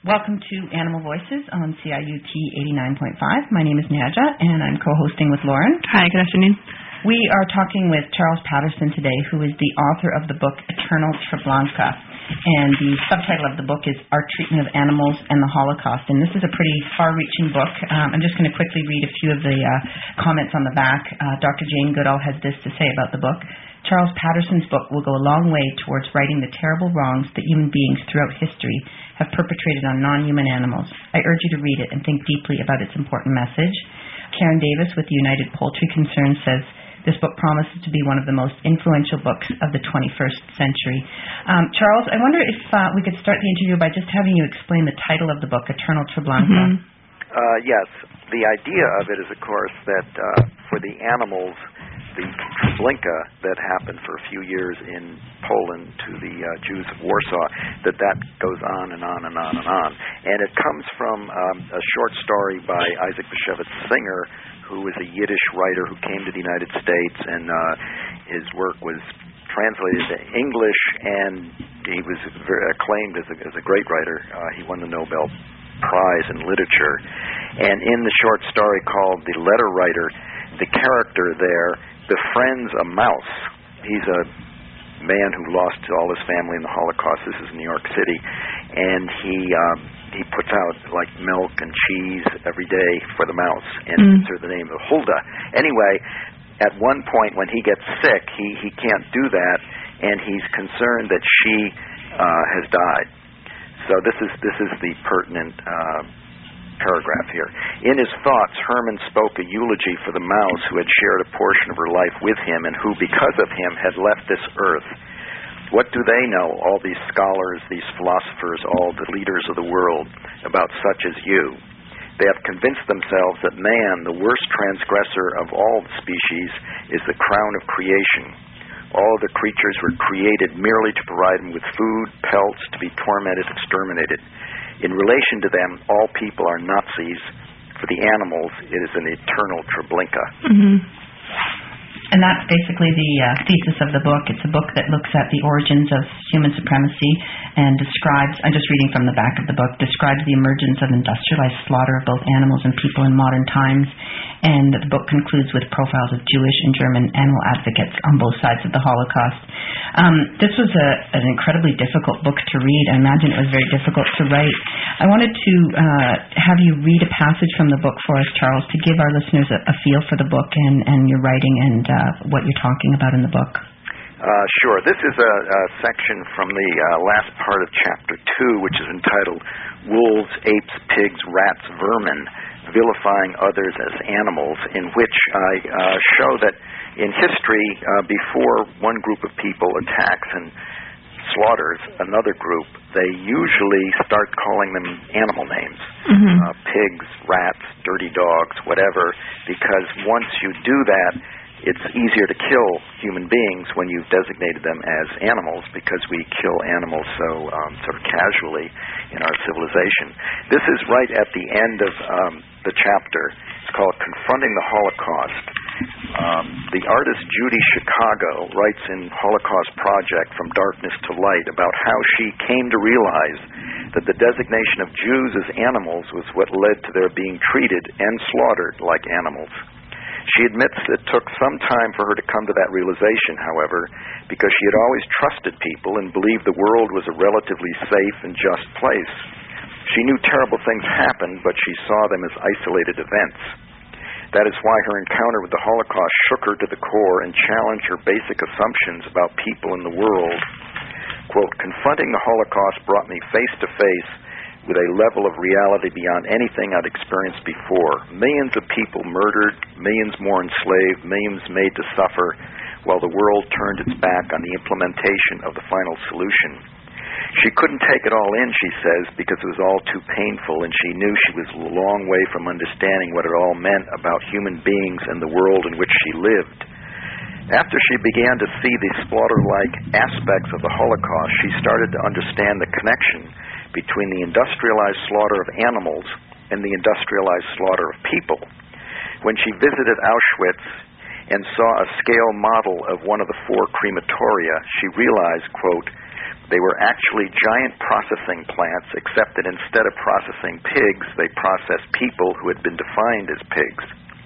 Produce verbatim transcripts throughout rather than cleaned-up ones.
Welcome to Animal Voices on C I U T eighty-nine point five. My name is Nadja, and I'm co-hosting with Lauren. Hi, good afternoon. We are talking with Charles Patterson today, who is the author of the book Eternal Treblinka. And the subtitle of the book is Our Treatment of Animals and the Holocaust. And this is a pretty far-reaching book. Um, I'm just going to quickly read a few of the uh, comments on the back. Uh, Doctor Jane Goodall has this to say about the book. Charles Patterson's book will go a long way towards righting the terrible wrongs that human beings throughout history have perpetrated on non-human animals. I urge you to read it and think deeply about its important message. Karen Davis with the United Poultry Concern says, this book promises to be one of the most influential books of the twenty-first century. Um, Charles, I wonder if uh, we could start the interview by just having you explain the title of the book, Eternal Treblinka. Mm-hmm. Uh, yes. The idea of it is, of course, that uh, for the animals, the Treblinka that happened for a few years in Poland to the uh, Jews of Warsaw, that that goes on and on and on and on. And it comes from um, a short story by Isaac Bashevis Singer, who was a Yiddish writer who came to the United States, and uh, his work was translated to English, and he was very acclaimed as a, as a great writer. Uh, he won the Nobel Prize in Literature. And in the short story called The Letter Writer, the character there befriends a mouse. He's a man who lost all his family in the Holocaust. This is New York City. And he um, he puts out, like, milk and cheese every day for the mouse, and mm. gives her the name of Hulda. Anyway, at one point when he gets sick, he, he can't do that, and he's concerned that she uh, has died. So this is, this is the pertinent uh paragraph here. In his thoughts, Herman spoke a eulogy for the mouse who had shared a portion of her life with him and who, because of him, had left this earth. What do they know, all these scholars, these philosophers, all the leaders of the world, about such as you? They have convinced themselves that man, the worst transgressor of all the species, is the crown of creation. All the creatures were created merely to provide them with food, pelts, to be tormented, exterminated. In relation to them, all people are Nazis. For the animals, it is an eternal Treblinka. Mm-hmm. And that's basically the uh, thesis of the book. It's a book that looks at the origins of human supremacy and describes, I'm just reading from the back of the book, describes the emergence of industrialized slaughter of both animals and people in modern times. And the book concludes with profiles of Jewish and German animal advocates on both sides of the Holocaust. Um, this was a, an incredibly difficult book to read. I imagine it was very difficult to write. I wanted to uh, have you read a passage from the book for us, Charles, to give our listeners a, a feel for the book and, and your writing and uh, what you're talking about in the book. Uh, sure. This is a, a section from the uh, last part of Chapter two, which is entitled Wolves, Apes, Pigs, Rats, Vermin, Vilifying Others as Animals, in which I uh, show that in history, uh, before one group of people attacks and slaughters another group, they usually start calling them animal names, mm-hmm. uh, pigs, rats, dirty dogs, whatever, because once you do that, it's easier to kill human beings when you've designated them as animals, because we kill animals so um, sort of casually in our civilization. This is right at the end of um, the chapter. It's called Confronting the Holocaust. Um, the artist Judy Chicago writes in Holocaust Project, From Darkness to Light, about how she came to realize that the designation of Jews as animals was what led to their being treated and slaughtered like animals. She admits it took some time for her to come to that realization, however, because she had always trusted people and believed the world was a relatively safe and just place. She knew terrible things happened, but she saw them as isolated events. That is why her encounter with the Holocaust shook her to the core and challenged her basic assumptions about people in the world. Quote, confronting the Holocaust brought me face to face with a level of reality beyond anything I'd experienced before. Millions of people murdered, millions more enslaved, millions made to suffer, while the world turned its back on the implementation of the final solution. She couldn't take it all in, she says, because it was all too painful, and she knew she was a long way from understanding what it all meant about human beings and the world in which she lived. After she began to see the slaughter-like aspects of the Holocaust, she started to understand the connection between the industrialized slaughter of animals and the industrialized slaughter of people. When she visited Auschwitz and saw a scale model of one of the four crematoria, she realized, quote, They were actually giant processing plants, except that instead of processing pigs, they processed people who had been defined as pigs.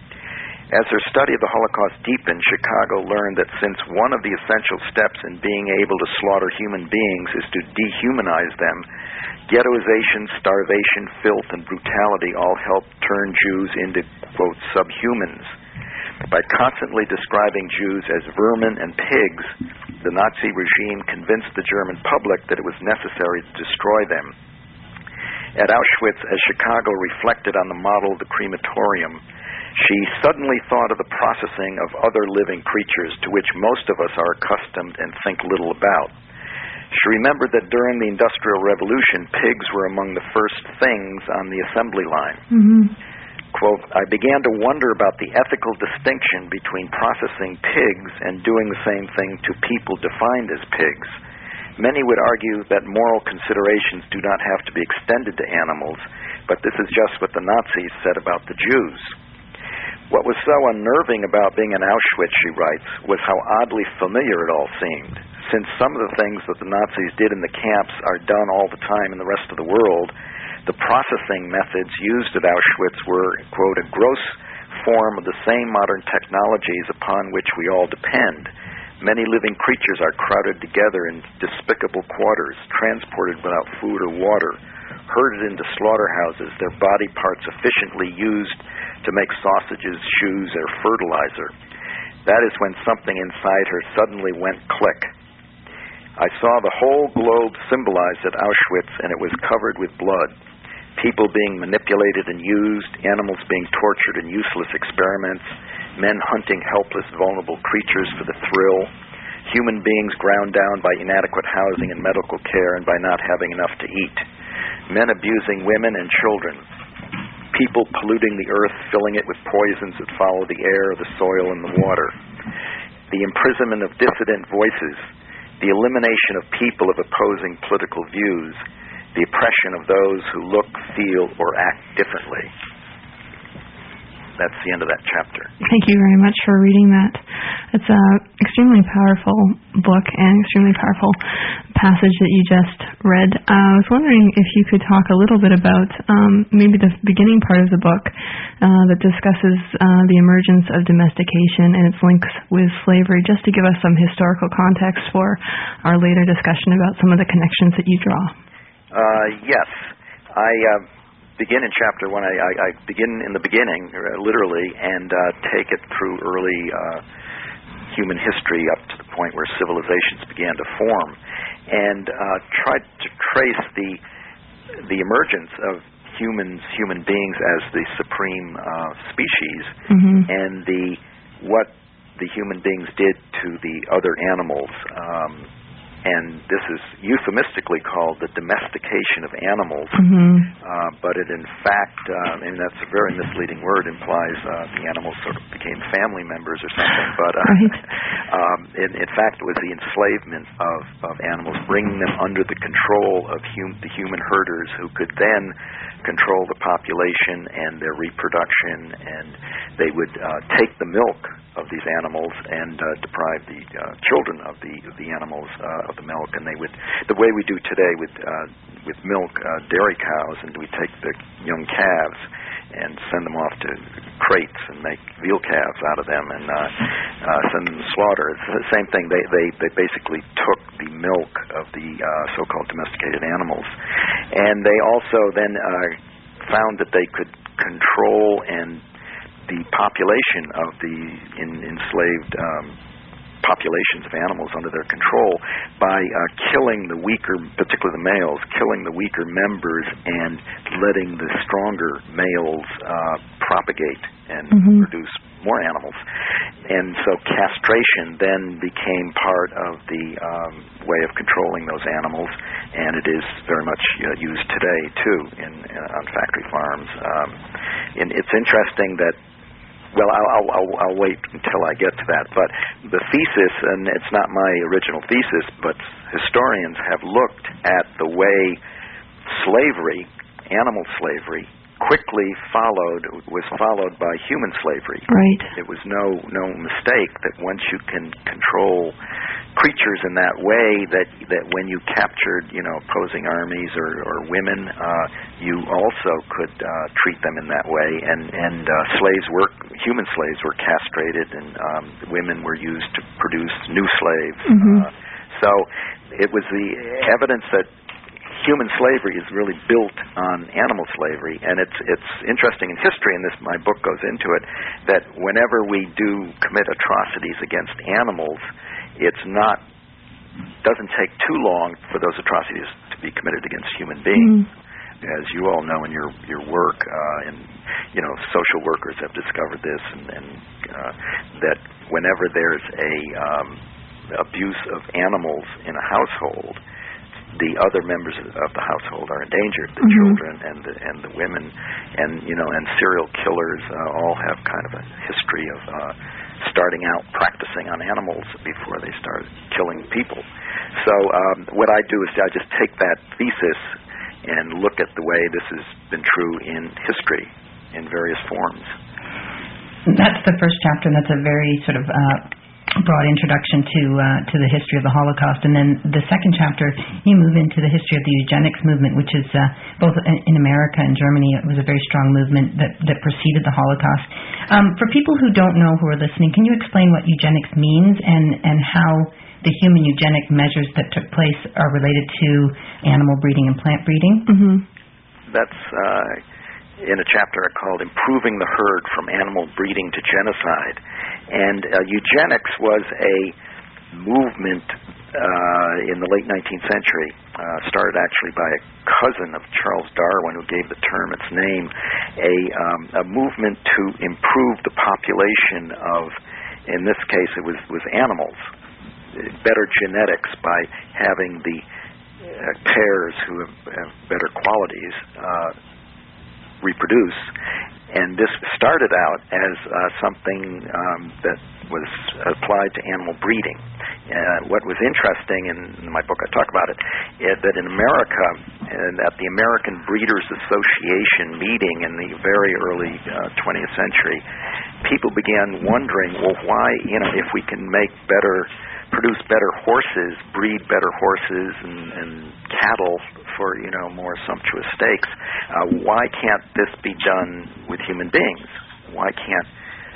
As her study of the Holocaust deepened, Chicago learned that since one of the essential steps in being able to slaughter human beings is to dehumanize them, ghettoization, starvation, filth, and brutality all helped turn Jews into, quote, subhumans. By constantly describing Jews as vermin and pigs, the Nazi regime convinced the German public that it was necessary to destroy them. At Auschwitz, as Chicago reflected on the model of the crematorium, she suddenly thought of the processing of other living creatures to which most of us are accustomed and think little about. She remembered that during the Industrial Revolution, pigs were among the first things on the assembly line. Mm-hmm. Quote, I began to wonder about the ethical distinction between processing pigs and doing the same thing to people defined as pigs. Many would argue that moral considerations do not have to be extended to animals, but this is just what the Nazis said about the Jews. What was so unnerving about being in Auschwitz, she writes, was how oddly familiar it all seemed. Since some of the things that the Nazis did in the camps are done all the time in the rest of the world, the processing methods used at Auschwitz were, quote, a gross form of the same modern technologies upon which we all depend. Many living creatures are crowded together in despicable quarters, transported without food or water, herded into slaughterhouses, their body parts efficiently used to make sausages, shoes, or fertilizer. That is when something inside her suddenly went click. I saw the whole globe symbolized at Auschwitz, and it was covered with blood. People being manipulated and used, animals being tortured in useless experiments, men hunting helpless, vulnerable creatures for the thrill, human beings ground down by inadequate housing and medical care and by not having enough to eat, men abusing women and children, people polluting the earth, filling it with poisons that follow the air, the soil, and the water, the imprisonment of dissident voices, the elimination of people of opposing political views, the oppression of those who look, feel, or act differently. That's the end of that chapter. Thank you very much for reading that. It's an extremely powerful book and extremely powerful passage that you just read. Uh, I was wondering if you could talk a little bit about um, maybe the beginning part of the book uh, that discusses uh, the emergence of domestication and its links with slavery, just to give us some historical context for our later discussion about some of the connections that you draw. Uh, yes. I... Uh, begin in chapter one. I, I, I begin in the beginning, uh, literally, and uh, take it through early uh, human history up to the point where civilizations began to form, and uh, try to trace the the emergence of humans, human beings as the supreme uh, species, mm-hmm. and the what the human beings did to the other animals. Um, And this is euphemistically called the domestication of animals, mm-hmm. uh, but it in fact, uh, and that's a very misleading word, implies uh, the animals sort of became family members or something, but uh, right. um, in, in fact it was the enslavement of, of animals, bringing them under the control of hum- the human herders who could then control the population and their reproduction, and they would uh, take the milk of these animals and uh, deprive the uh, children of the of the animals uh, of the milk, and they would, the way we do today with uh, with milk, uh, dairy cows, and we take the young calves and send them off to crates and make veal calves out of them and uh, uh, send them to slaughter. It's the same thing. They they they basically took the milk of the uh, so-called domesticated animals, and they also then uh, found that they could control and the population of the in, enslaved um, populations of animals under their control by uh, killing the weaker, particularly the males, killing the weaker members and letting the stronger males uh, propagate and mm-hmm. produce more animals. And so castration then became part of the um, way of controlling those animals, and it is very much uh, used today, too, in, in, on factory farms. Um, and it's interesting that Well, I'll, I'll, I'll wait until I get to that. But the thesis, and it's not my original thesis, but historians have looked at the way slavery, animal slavery, quickly followed, was followed by human slavery. Right. It was no no mistake that once you can control creatures in that way that that when you captured, you know, opposing armies or, or women, uh, you also could uh, treat them in that way. And and uh, slaves were human slaves were castrated, and um, women were used to produce new slaves. Mm-hmm. Uh, so it was the evidence that human slavery is really built on animal slavery, and it's it's interesting in history, and this my book goes into it, that whenever we do commit atrocities against animals, it's not doesn't take too long for those atrocities to be committed against human beings. Mm. As you all know in your your work, uh, and you know, social workers have discovered this, and, and uh, that whenever there's a um, abuse of animals in a household, the other members of the household are endangered, the mm-hmm. children and the and the women, and you know, and serial killers uh, all have kind of a history of uh, starting out practicing on animals before they start killing people. So um, what I do is I just take that thesis and look at the way this has been true in history in various forms. That's the first chapter, and that's a very sort of uh, broad introduction to uh, to the history of the Holocaust. And then the second chapter, you move into the history of the eugenics movement, which is uh, both in America and Germany. It was a very strong movement that, that preceded the Holocaust. Um, for people who don't know, who are listening, can you explain what eugenics means and, and how the human eugenic measures that took place are related to animal breeding and plant breeding? Mm-hmm. That's uh, in a chapter called Improving the Herd from Animal Breeding to Genocide. And uh, eugenics was a movement uh, in the late nineteenth century, uh, started actually by a cousin of Charles Darwin, who gave the term its name, a, um, a movement to improve the population of, in this case it was, was animals, better genetics by having the uh, pairs who have, have better qualities uh, reproduce. And this started out as uh, something um, that was applied to animal breeding. Uh, what was interesting, and in my book I talk about it, is that in America, and at the American Breeders Association meeting in the very early uh, twentieth century, people began wondering, well, why, you know, if we can make better, produce better horses, breed better horses and, and cattle for, you know, more sumptuous steaks, uh, why can't this be done with human beings? Why can't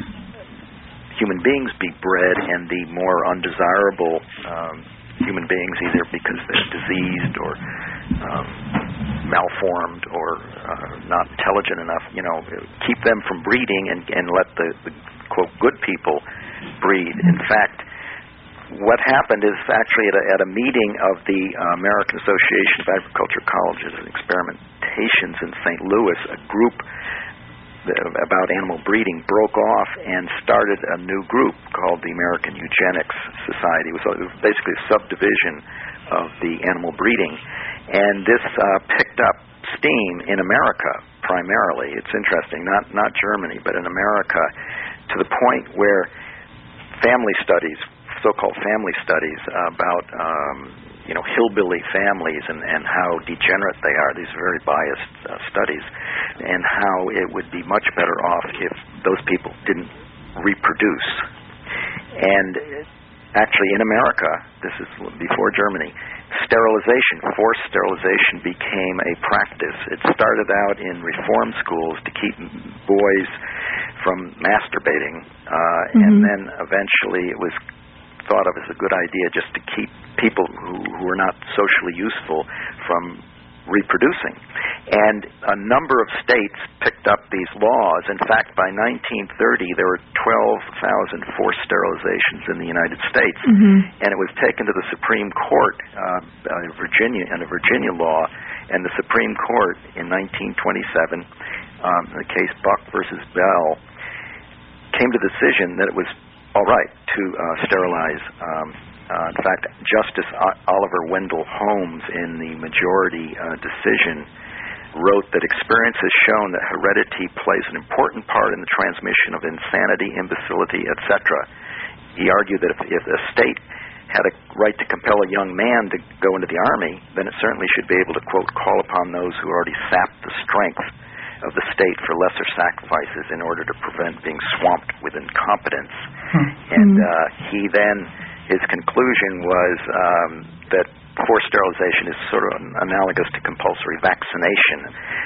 human beings be bred and the more undesirable um, human beings, either because they're diseased or um, malformed or uh, not intelligent enough, you know, keep them from breeding and, and let the, the, quote, good people breed? In fact, what happened is actually at a, at a meeting of the uh, American Association of Agriculture Colleges and Experimentations in Saint Louis, a group that, about animal breeding broke off and started a new group called the American Eugenics Society. It was, it was basically a subdivision of the animal breeding. And this uh, picked up steam in America primarily. It's interesting, not, not Germany, but in America, to the point where family studies, so-called family studies about um, you know, hillbilly families and, and how degenerate they are. These are very biased uh, studies, and how it would be much better off if those people didn't reproduce. And actually in America, this is before Germany, sterilization, forced sterilization became a practice. It started out in reform schools to keep boys from masturbating, uh, mm-hmm. and then eventually it was thought of as a good idea just to keep people who, who are not socially useful from reproducing. And a number of states picked up these laws. In fact, by nineteen thirty, there were twelve thousand forced sterilizations in the United States, mm-hmm. and it was taken to the Supreme Court, uh, uh, Virginia, and a Virginia law, and the Supreme Court in nineteen twenty-seven, um, the case Buck versus Bell, came to the decision that it was all right to uh, sterilize. Um, uh, in fact, Justice o- Oliver Wendell Holmes, in the majority uh, decision, wrote that experience has shown that heredity plays an important part in the transmission of insanity, imbecility, et cetera. He argued that if, if a state had a right to compel a young man to go into the Army, then it certainly should be able to, quote, call upon those who already sapped the strength of the state for lesser sacrifices in order to prevent being swamped with incompetence. Hmm. And uh, he then his conclusion was um, that forced sterilization is sort of analogous to compulsory vaccination.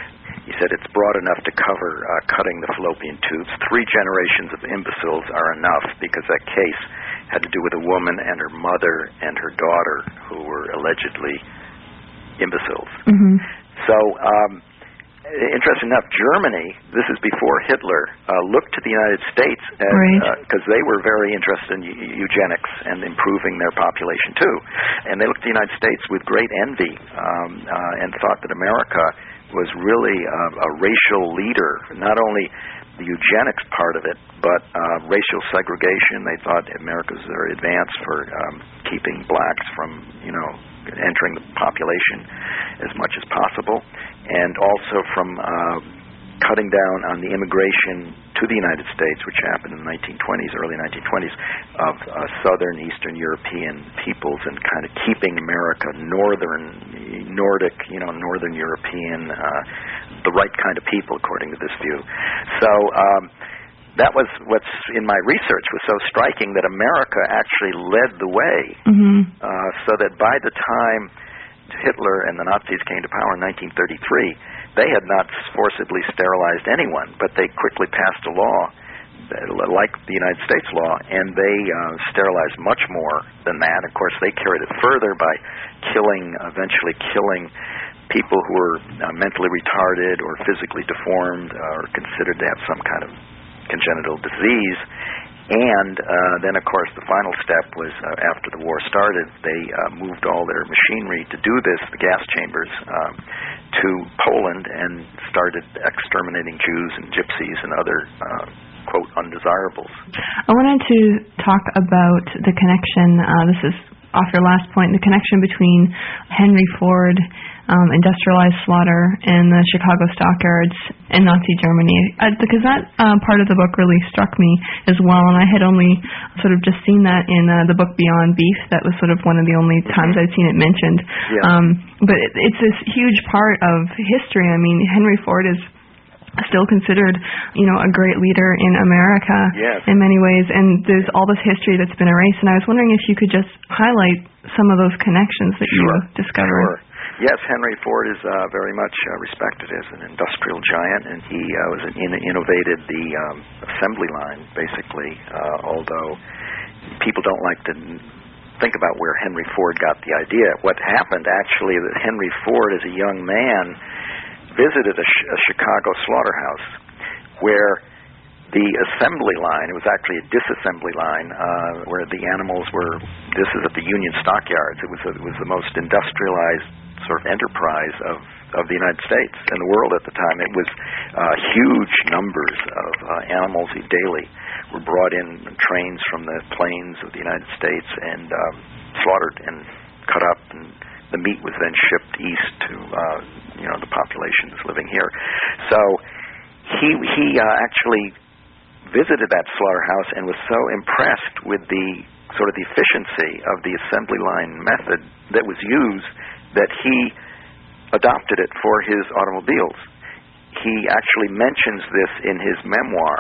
He said it's broad enough to cover uh, cutting the fallopian tubes. Three generations of imbeciles are enough, because that case had to do with a woman and her mother and her daughter who were allegedly imbeciles. Mm-hmm. So, um, interesting enough, Germany, this is before Hitler, uh, looked to the United States because right. uh, they were very interested in e- eugenics and improving their population too. And they looked at the United States with great envy um, uh, and thought that America was really uh, a racial leader, not only the eugenics part of it, but uh, racial segregation. They thought America was very advanced for um, keeping blacks from, you know, entering the population as much as possible, and also from uh, cutting down on the immigration to the United States, which happened in the nineteen twenties, early nineteen twenties, of uh, Southern Eastern European peoples, and kind of keeping America northern, Nordic, you know, Northern European, uh, the right kind of people, according to this view. So um, that was what's in my research was so striking, that America actually led the way, mm-hmm. uh, so that by the time Hitler and the Nazis came to power in nineteen thirty-three, they had not forcibly sterilized anyone, but they quickly passed a law, like the United States law, and they uh, sterilized much more than that. Of course, they carried it further by killing, eventually killing people who were uh, mentally retarded or physically deformed or considered to have some kind of congenital disease. And uh, then, of course, the final step was uh, after the war started, they uh, moved all their machinery to do this, the gas chambers, um, to Poland, and started exterminating Jews and gypsies and other, uh, quote, undesirables. I wanted to talk about the connection, uh, this is off your last point, the connection between Henry Ford, Um, industrialized slaughter, and the Chicago stockyards in Nazi Germany, uh, because that uh, part of the book really struck me as well, and I had only sort of just seen that in uh, the book Beyond Beef. That was sort of one of the only times I'd seen it mentioned. Yeah. Um, but it, it's this huge part of history. I mean, Henry Ford is still considered, you know, a great leader in America yes. in many ways, and there's all this history that's been erased, and I was wondering if you could just highlight some of those connections that sure. you discovered. Sure. Yes, Henry Ford is uh, very much uh, respected as an industrial giant, and he uh, was an in- innovated the um, assembly line, basically, uh, although people don't like to think about where Henry Ford got the idea. What happened, actually, that Henry Ford, as a young man, visited a, sh- a Chicago slaughterhouse where the assembly line, it was actually a disassembly line, uh, where the animals were, this is at the Union Stockyards, it was, a, it was the most industrialized sort of enterprise of, of the United States and the world at the time. It was uh, huge numbers of uh, animals daily were brought in trains from the plains of the United States and um, slaughtered and cut up, and the meat was then shipped east to uh, you know the population that's living here. So he he uh, actually visited that slaughterhouse and was so impressed with the sort of the efficiency of the assembly line method that was used that he adopted it for his automobiles. He actually mentions this in his memoir.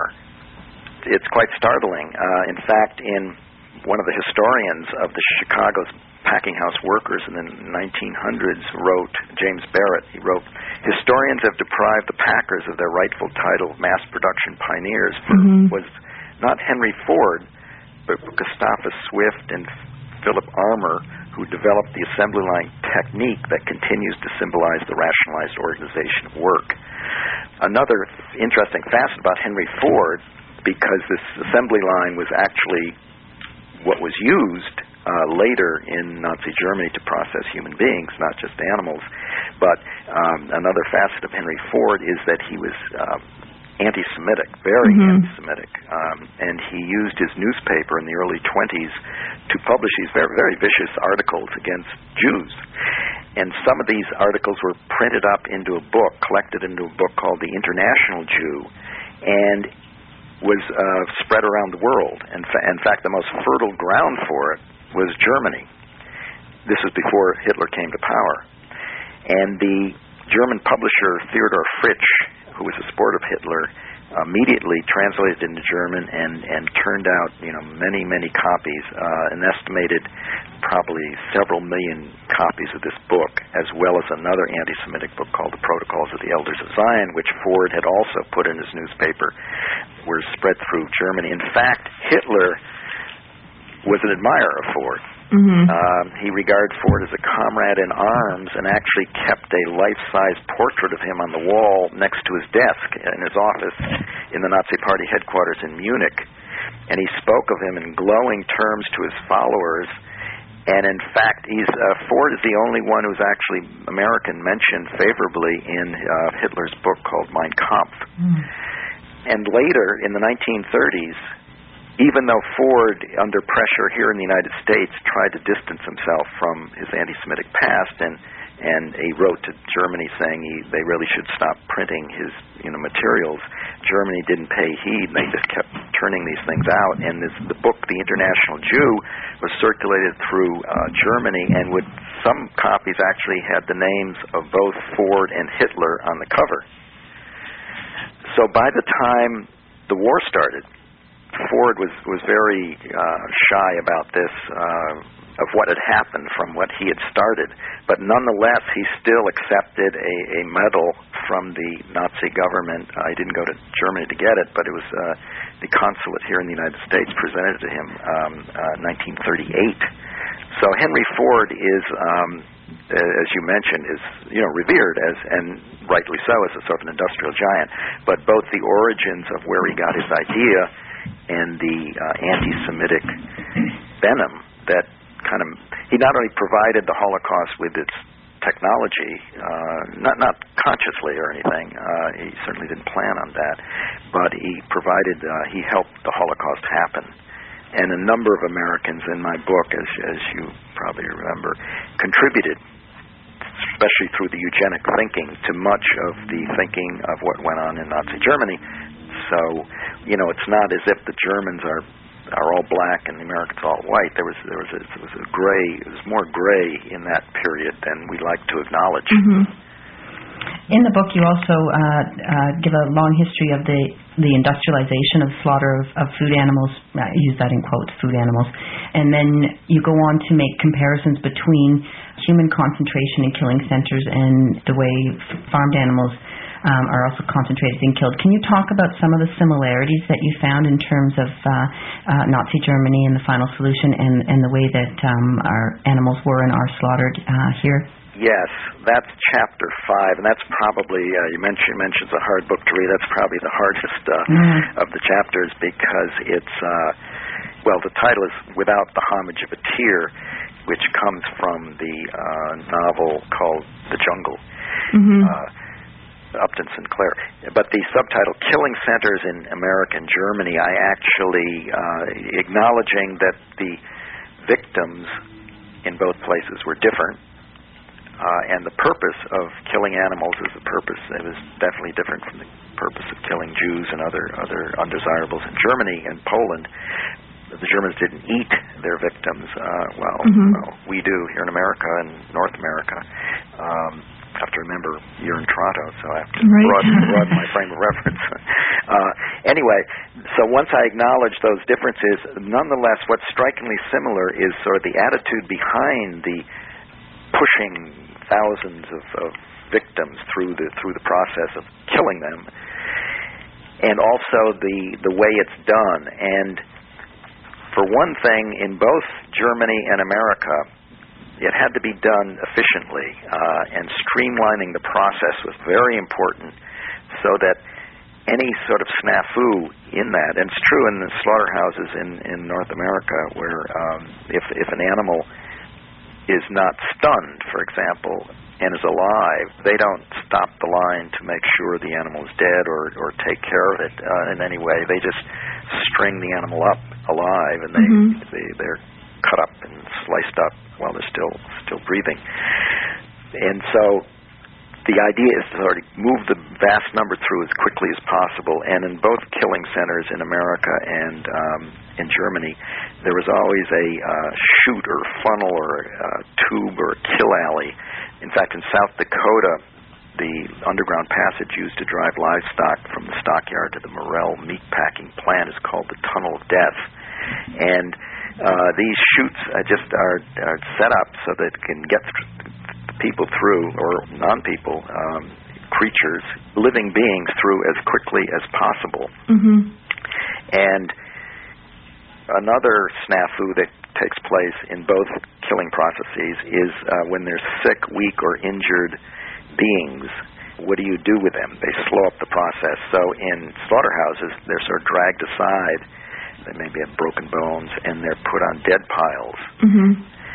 It's quite startling. Uh, in fact, in one of the historians of the Chicago's packing house workers in the nineteen hundreds wrote, James Barrett, he wrote, "Historians have deprived the packers of their rightful title of mass production pioneers, for mm-hmm. it was not Henry Ford, but Gustavus Swift and Philip Armour who developed the assembly line technique that continues to symbolize the rationalized organization of work." Another interesting facet about Henry Ford, because this assembly line was actually what was used uh, later in Nazi Germany to process human beings, not just animals, but um, another facet of Henry Ford is that he was uh, anti-Semitic, very mm-hmm. anti-Semitic, um, and he used his newspaper in the early twenties to publish these very, very vicious articles against Jews. And some of these articles were printed up into a book, collected into a book called The International Jew, and was uh, spread around the world. In, fa- in fact, the most fertile ground for it was Germany. This was before Hitler came to power. And the German publisher Theodor Fritsch, who was a supporter of Hitler, immediately translated into German and, and turned out, you know, many, many copies, uh, an estimated probably several million copies of this book, as well as another anti-Semitic book called The Protocols of the Elders of Zion, which Ford had also put in his newspaper, were spread through Germany. In fact, Hitler was an admirer of Ford. Mm-hmm. Um, he regarded Ford as a comrade in arms and actually kept a life-size portrait of him on the wall next to his desk in his office in the Nazi Party headquarters in Munich. And he spoke of him in glowing terms to his followers. And in fact, he's, uh, Ford is the only one who's actually American mentioned favorably in uh, Hitler's book called Mein Kampf. Mm. And later, in the nineteen thirties, even though Ford, under pressure here in the United States, tried to distance himself from his anti-Semitic past, and and he wrote to Germany saying he, they really should stop printing his you know materials, Germany didn't pay heed, and they just kept turning these things out. And this, the book, The International Jew, was circulated through uh, Germany, and would some copies actually had the names of both Ford and Hitler on the cover. So by the time the war started, Ford was, was very uh, shy about this, uh, of what had happened from what he had started. But nonetheless, he still accepted a, a medal from the Nazi government. Uh, he didn't go to Germany to get it, but it was uh, the consulate here in the United States presented to him um, uh, nineteen thirty-eight. So Henry Ford is, um, as you mentioned, is you know revered as, and rightly so, as a sort of an industrial giant. But both the origins of where he got his idea and the uh, anti-Semitic venom that kind of, he not only provided the Holocaust with its technology, uh, not not consciously or anything, uh, he certainly didn't plan on that, but he provided, uh, he helped the Holocaust happen. And a number of Americans in my book, as, as you probably remember, contributed, especially through the eugenic thinking, to much of the thinking of what went on in Nazi Germany. So, you know, it's not as if the Germans are are all black and the Americans all white. There was there was a, there was a gray. It was more gray in that period than we like to acknowledge. Mm-hmm. In the book, you also uh, uh, give a long history of the the industrialization of slaughter of, of food animals. I use that in quotes, food animals, and then you go on to make comparisons between human concentration in killing centers and the way f- farmed animals Um, are also concentrated and killed. Can you talk about some of the similarities that you found in terms of uh, uh, Nazi Germany and the final solution, and, and the way that um, our animals were and are slaughtered uh, here? Yes, that's chapter five, and that's probably, uh, you mentioned mentions a hard book to read. That's probably the hardest uh, mm. of the chapters, because it's, uh, well, the title is Without the Homage of a Tear, which comes from the uh, novel called The Jungle. Mm-hmm. Uh, Upton Sinclair. But the subtitle, Killing Centers in America and Germany, I actually, uh, acknowledging that the victims in both places were different, uh, and the purpose of killing animals is the purpose, it was definitely different from the purpose of killing Jews and other, other undesirables in Germany and Poland. The Germans didn't eat their victims. Uh, well, mm-hmm. well, we do here in America and North America. Um, I have to remember you're in Toronto, so I have to right. broaden, broaden my frame of reference. uh, anyway, so once I acknowledge those differences, nonetheless, what's strikingly similar is sort of the attitude behind the pushing thousands of, of victims through the through the process of killing them, and also the the way it's done. And for one thing, in both Germany and America, it had to be done efficiently, uh, and streamlining the process was very important, so that any sort of snafu in that, and it's true in the slaughterhouses in, in North America, where um, if, if an animal is not stunned, for example, and is alive, they don't stop the line to make sure the animal is dead or, or take care of it uh, in any way. They just string the animal up alive, and they, mm-hmm. they, they're cut up and sliced up while they're still still breathing. And so the idea is to sort of move the vast number through as quickly as possible. And in both killing centers in America and um, in Germany, there was always a uh, chute or funnel or a tube or a kill alley. In fact, in South Dakota, the underground passage used to drive livestock from the stockyard to the Morel meatpacking plant is called the Tunnel of Death. And uh, these chutes uh, just are, are set up so that it can get th- people through, or non-people, um, creatures, living beings through as quickly as possible. Mm-hmm. And another snafu that takes place in both killing processes is uh, when there's sick, weak, or injured beings. What do you do with them? They slow up the process. So in slaughterhouses, they're sort of dragged aside. They maybe have broken bones, and they're put on dead piles. Mm-hmm.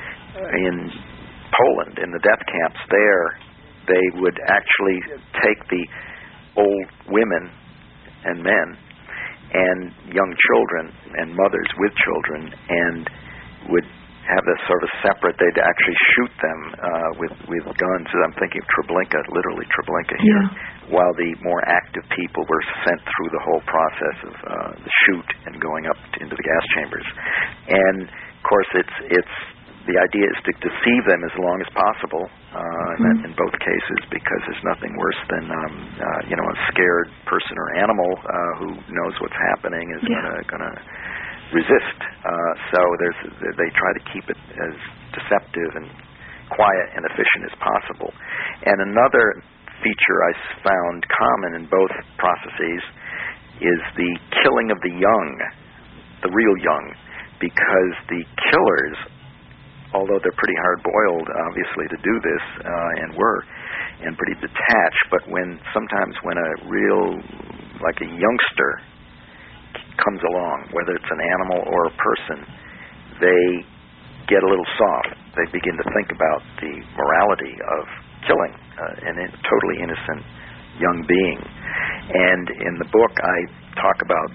In Poland, in the death camps there, they would actually take the old women and men and young children and mothers with children and would have this sort of separate, they'd actually shoot them uh, with, with guns. I'm thinking of Treblinka, literally Treblinka here, yeah. while the more active people were sent through the whole process of uh, the chute and going up into the gas chambers. And, of course, it's it's the idea is to deceive them as long as possible uh, mm-hmm. in both cases, because there's nothing worse than um, uh, you know a scared person or animal uh, who knows what's happening is yeah. gonna gonna resist. Uh, so there's they try to keep it as deceptive and quiet and efficient as possible. And another feature I found common in both processes is the killing of the young, the real young, because the killers, although they're pretty hard-boiled, obviously, to do this, uh, and were, and pretty detached, but when sometimes when a real, like a youngster comes along, whether it's an animal or a person, they get a little soft. They begin to think about the morality of killing uh, an in, totally innocent young being. And in the book, I talk about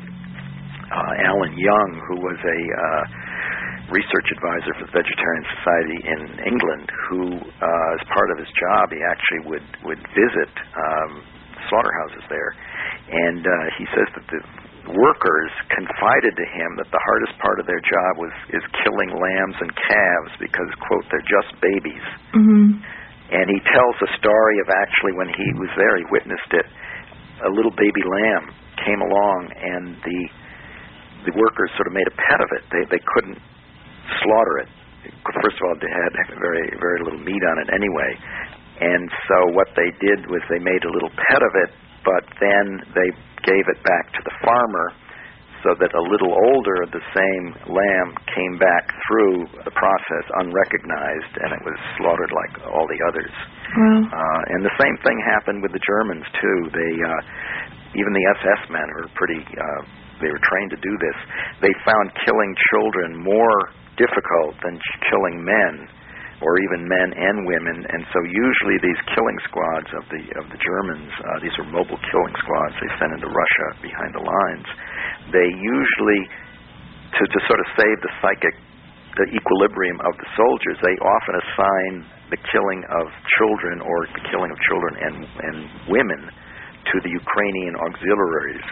uh, Alan Young, who was a uh, research advisor for the Vegetarian Society in England, who, uh, as part of his job, he actually would, would visit um, slaughterhouses there. And uh, he says that the workers confided to him that the hardest part of their job was is killing lambs and calves because, quote, they're just babies. Mm-hmm. And he tells a story of actually when he was there, he witnessed it, a little baby lamb came along and the the workers sort of made a pet of it. They they couldn't slaughter it. First of all, they had very, very little meat on it anyway. And so what they did was they made a little pet of it, but then they gave it back to the farmer so that a little older of the same lamb came back through the process unrecognized, and it was slaughtered like all the others. Wow. Uh, and the same thing happened with the Germans, too. They, uh, even the S S men who were pretty, uh, they were trained to do this, they found killing children more difficult than killing men, or even men and women. And so usually these killing squads of the of the Germans, uh, these were mobile killing squads they sent into Russia behind the lines, they usually, to, to sort of save the psychic, the equilibrium of the soldiers, they often assign the killing of children or the killing of children and, and women to the Ukrainian auxiliaries.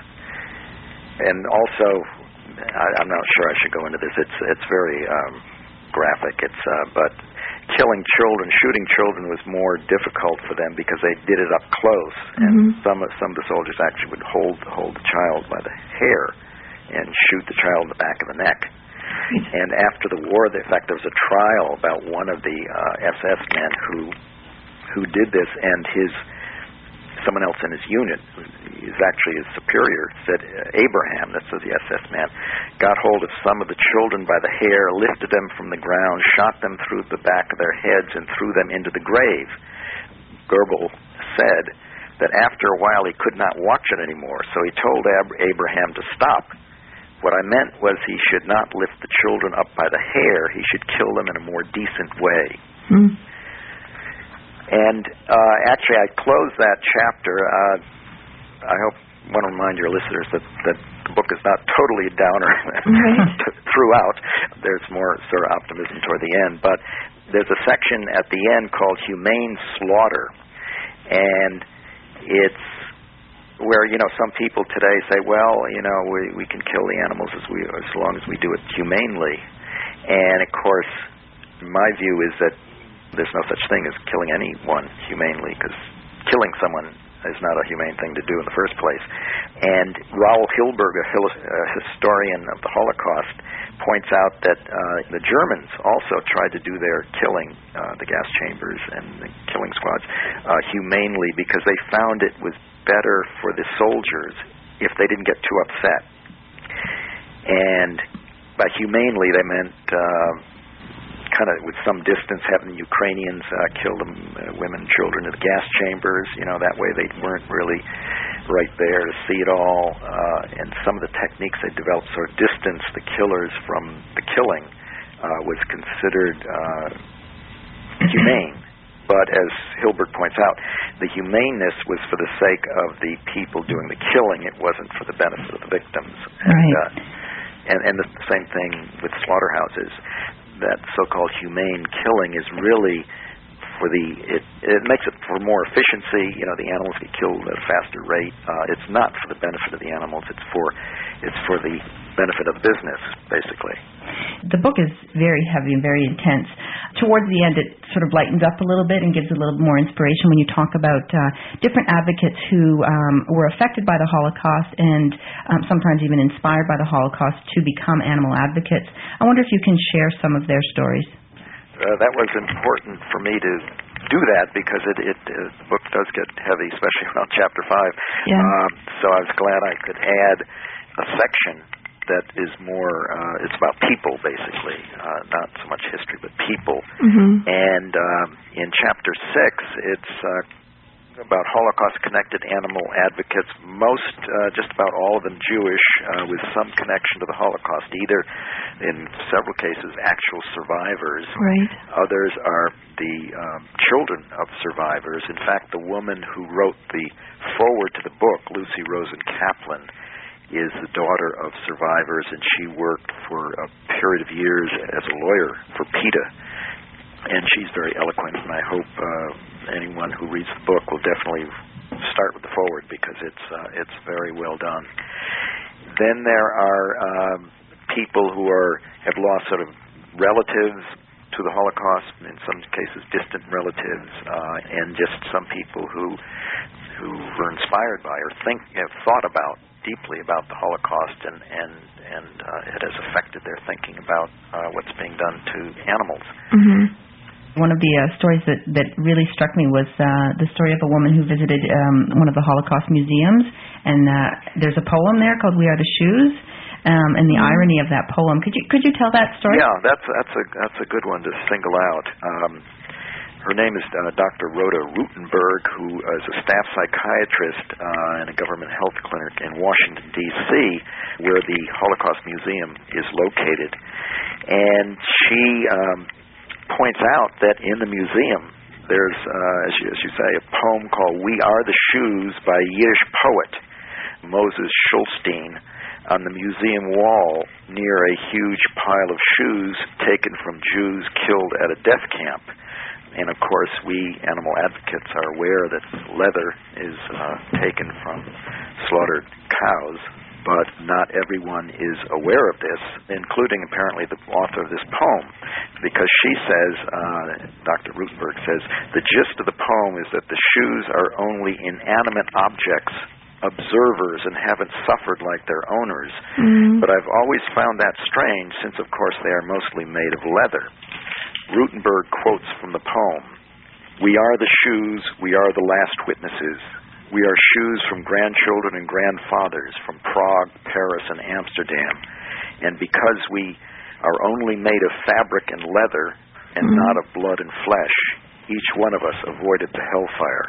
And also, I, I'm not sure I should go into this. It's it's very um, graphic. It's uh, but killing children, shooting children was more difficult for them because they did it up close, mm-hmm. and some of some of the soldiers actually would hold hold the child by the hair and shoot the child in the back of the neck. And after the war, in fact, there was a trial about one of the uh, S S men who who did this, and his someone else in his unit, who is actually his superior, said uh, Abraham, that's the S S man, got hold of some of the children by the hair, lifted them from the ground, shot them through the back of their heads, and threw them into the grave. Goebbels said that after a while he could not watch it anymore, so he told Ab- Abraham to stop. What I meant was he should not lift the children up by the hair. He should kill them in a more decent way. Mm. And uh, actually, I close that chapter. Uh, I hope want to remind your listeners that, that the book is not totally a downer right. throughout. There's more sort of optimism toward the end. But there's a section at the end called Humane Slaughter. And it's where, you know, some people today say, well, you know, we, we can kill the animals as we as long as we do it humanely. And, of course, my view is that there's no such thing as killing anyone humanely, because killing someone is not a humane thing to do in the first place. And Raoul Hilberg, a, hil- a historian of the Holocaust, points out that uh, the Germans also tried to do their killing, uh, the gas chambers and the killing squads, uh, humanely, because they found it was better for the soldiers if they didn't get too upset. And by humanely, they meant uh, kind of with some distance, having Ukrainians uh, kill the uh, women and children in the gas chambers. You know, that way they weren't really right there to see it all. Uh, and some of the techniques they developed sort of distance the killers from the killing uh, was considered uh, humane. But as Hilberg points out, the humaneness was for the sake of the people doing the killing. It wasn't for the benefit of the victims. Right. And, uh, and, and the same thing with slaughterhouses. That so-called humane killing is really for the, it, it makes it for more efficiency. You know, the animals get killed at a faster rate. Uh, it's not for the benefit of the animals. It's for, it's for the benefit of the business, basically. The book is very heavy and very intense. Towards the end, it sort of lightens up a little bit and gives a little more inspiration when you talk about uh, different advocates who um, were affected by the Holocaust and um, sometimes even inspired by the Holocaust to become animal advocates. I wonder if you can share some of their stories. Uh, that was important for me to do that because it, it uh, the book does get heavy, especially around chapter five. Yeah. Uh, so I was glad I could add a section that is more, uh, it's about people, basically, uh, not so much history, but people. Mm-hmm. And um, in chapter six, it's uh, about Holocaust-connected animal advocates, most, uh, just about all of them Jewish, uh, with some connection to the Holocaust, either, in several cases, actual survivors. Right. Others are the um, children of survivors. In fact, the woman who wrote the foreword to the book, Lucy Rosen Kaplan, is the daughter of survivors, and she worked for a period of years as a lawyer for PETA. And she's very eloquent, and I hope uh, anyone who reads the book will definitely start with the foreword because it's uh, it's very well done. Then there are um, people who are have lost sort of relatives to the Holocaust, in some cases distant relatives, uh, and just some people who who were inspired by or think have thought about deeply about the Holocaust, and and and uh, it has affected their thinking about uh, what's being done to animals. Mm-hmm. One of the uh, stories that, that really struck me was uh, the story of a woman who visited um, one of the Holocaust museums, and uh, there's a poem there called "We Are the Shoes," um, and the mm-hmm. irony of that poem. Could you could you tell that story? Yeah, that's that's a that's a good one to single out. Um, Her name is uh, Doctor Rhoda Rutenberg, who is a staff psychiatrist uh, in a government health clinic in Washington, D C, where the Holocaust Museum is located. And she um, points out that in the museum there's, uh, as, you, as you say, a poem called "We Are the Shoes" by a Yiddish poet, Moses Schulstein, on the museum wall near a huge pile of shoes taken from Jews killed at a death camp. And, of course, we animal advocates are aware that leather is uh, taken from slaughtered cows, but not everyone is aware of this, including apparently the author of this poem, because she says, uh, Doctor Rutenberg says, the gist of the poem is that the shoes are only inanimate objects, observers, and haven't suffered like their owners. Mm-hmm. But I've always found that strange, since, of course, they are mostly made of leather. Rutenberg quotes from the poem, "We are the shoes, we are the last witnesses. We are shoes from grandchildren and grandfathers from Prague, Paris, and Amsterdam. And because we are only made of fabric and leather and mm-hmm. not of blood and flesh, each one of us avoided the hellfire."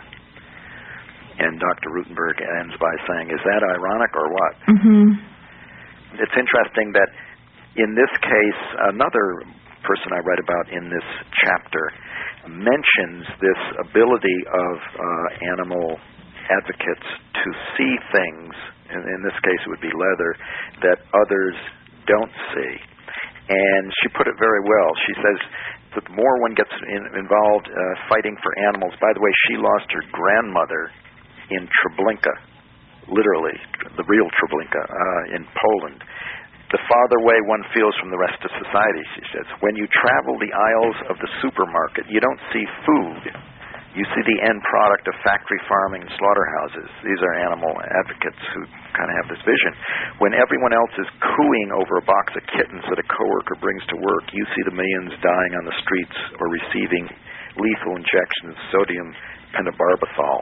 And Doctor Rutenberg ends by saying, is that ironic or what? Mm-hmm. It's interesting that in this case, another person I read about in this chapter mentions this ability of uh, animal advocates to see things, and in this case it would be leather, that others don't see. And she put it very well. She says that the more one gets in, involved uh, fighting for animals, by the way, she lost her grandmother in Treblinka, literally, the real Treblinka, uh, in Poland. The farther away one feels from the rest of society, she says. When you travel the aisles of the supermarket, you don't see food. You see the end product of factory farming and slaughterhouses. These are animal advocates who kind of have this vision. When everyone else is cooing over a box of kittens that a coworker brings to work, you see the millions dying on the streets or receiving lethal injections of sodium pentobarbital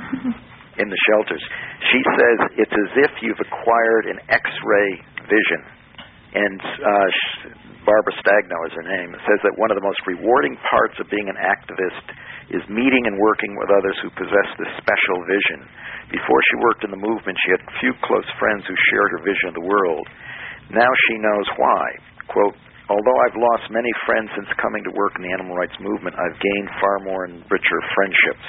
in the shelters. She says it's as if you've acquired an X-ray vision. And uh, Barbara Stagno is her name. It says that one of the most rewarding parts of being an activist is meeting and working with others who possess this special vision. Before she worked in the movement, she had few close friends who shared her vision of the world. Now she knows why. Quote, although I've lost many friends since coming to work in the animal rights movement, I've gained far more and richer friendships.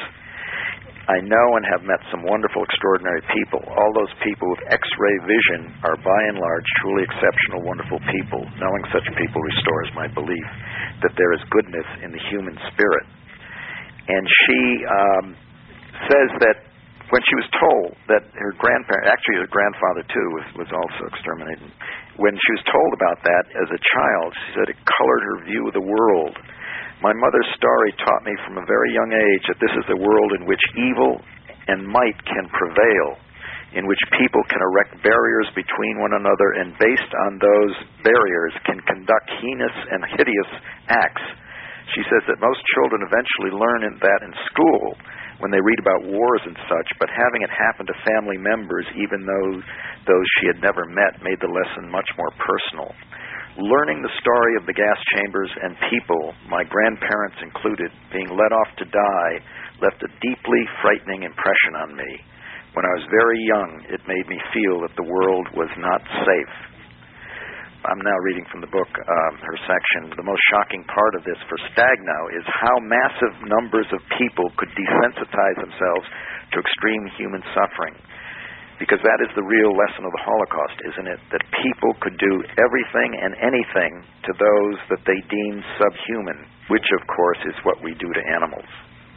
I know and have met some wonderful, extraordinary people. All those people with X-ray vision are by and large truly exceptional, wonderful people. Knowing such people restores my belief that there is goodness in the human spirit. And she um, says that when she was told that her grandparent, actually her grandfather too, was, was also exterminated, when she was told about that as a child, she said it colored her view of the world. My mother's story taught me from a very young age that this is a world in which evil and might can prevail, in which people can erect barriers between one another and based on those barriers can conduct heinous and hideous acts. She says that most children eventually learn that in school when they read about wars and such, but having it happen to family members, even though those she had never met, made the lesson much more personal. Learning the story of the gas chambers and people, my grandparents included, being let off to die, left a deeply frightening impression on me. When I was very young, it made me feel that the world was not safe. I'm now reading from the book, um, her section. The most shocking part of this for Stagno is how massive numbers of people could desensitize themselves to extreme human suffering. Because that is the real lesson of the Holocaust, isn't it? That people could do everything and anything to those that they deemed subhuman, which, of course, is what we do to animals.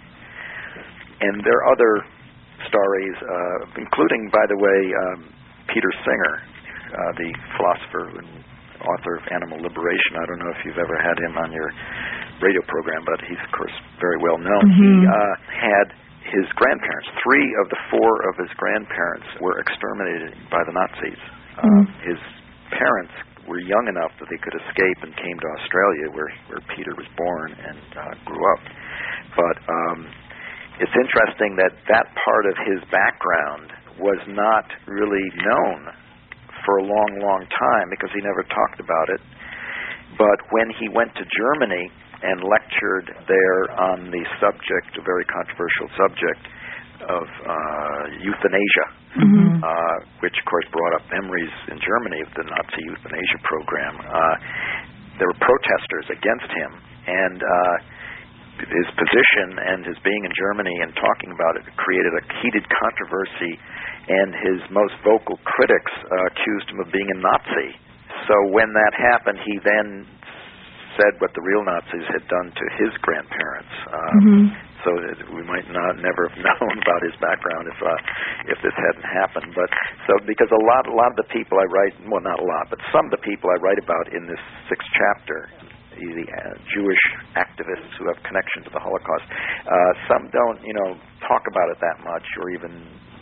And there are other stories, uh, including, by the way, um, Peter Singer, uh, the philosopher and author of Animal Liberation. I don't know if you've ever had him on your radio program, but he's, of course, very well known. Mm-hmm. He uh, had his grandparents, three of the four of his grandparents were exterminated by the Nazis. Mm-hmm. Uh, his parents were young enough that they could escape and came to Australia, where, where Peter was born and uh, grew up. But um, it's interesting that that part of his background was not really known for a long, long time because he never talked about it. But when he went to Germany and lectured there on the subject, a very controversial subject, of uh, euthanasia, mm-hmm. uh, which, of course, brought up memories in Germany of the Nazi euthanasia program, uh, there were protesters against him. And uh, his position and his being in Germany and talking about it created a heated controversy, and his most vocal critics uh, accused him of being a Nazi. So when that happened, he then said what the real Nazis had done to his grandparents. Um, mm-hmm. So that we might not never have known about his background if uh, if this hadn't happened. But so because a lot a lot of the people I write, well, not a lot, but some of the people I write about in this sixth chapter, the uh, Jewish activists who have connection to the Holocaust, uh, some don't, you know, talk about it that much, or even,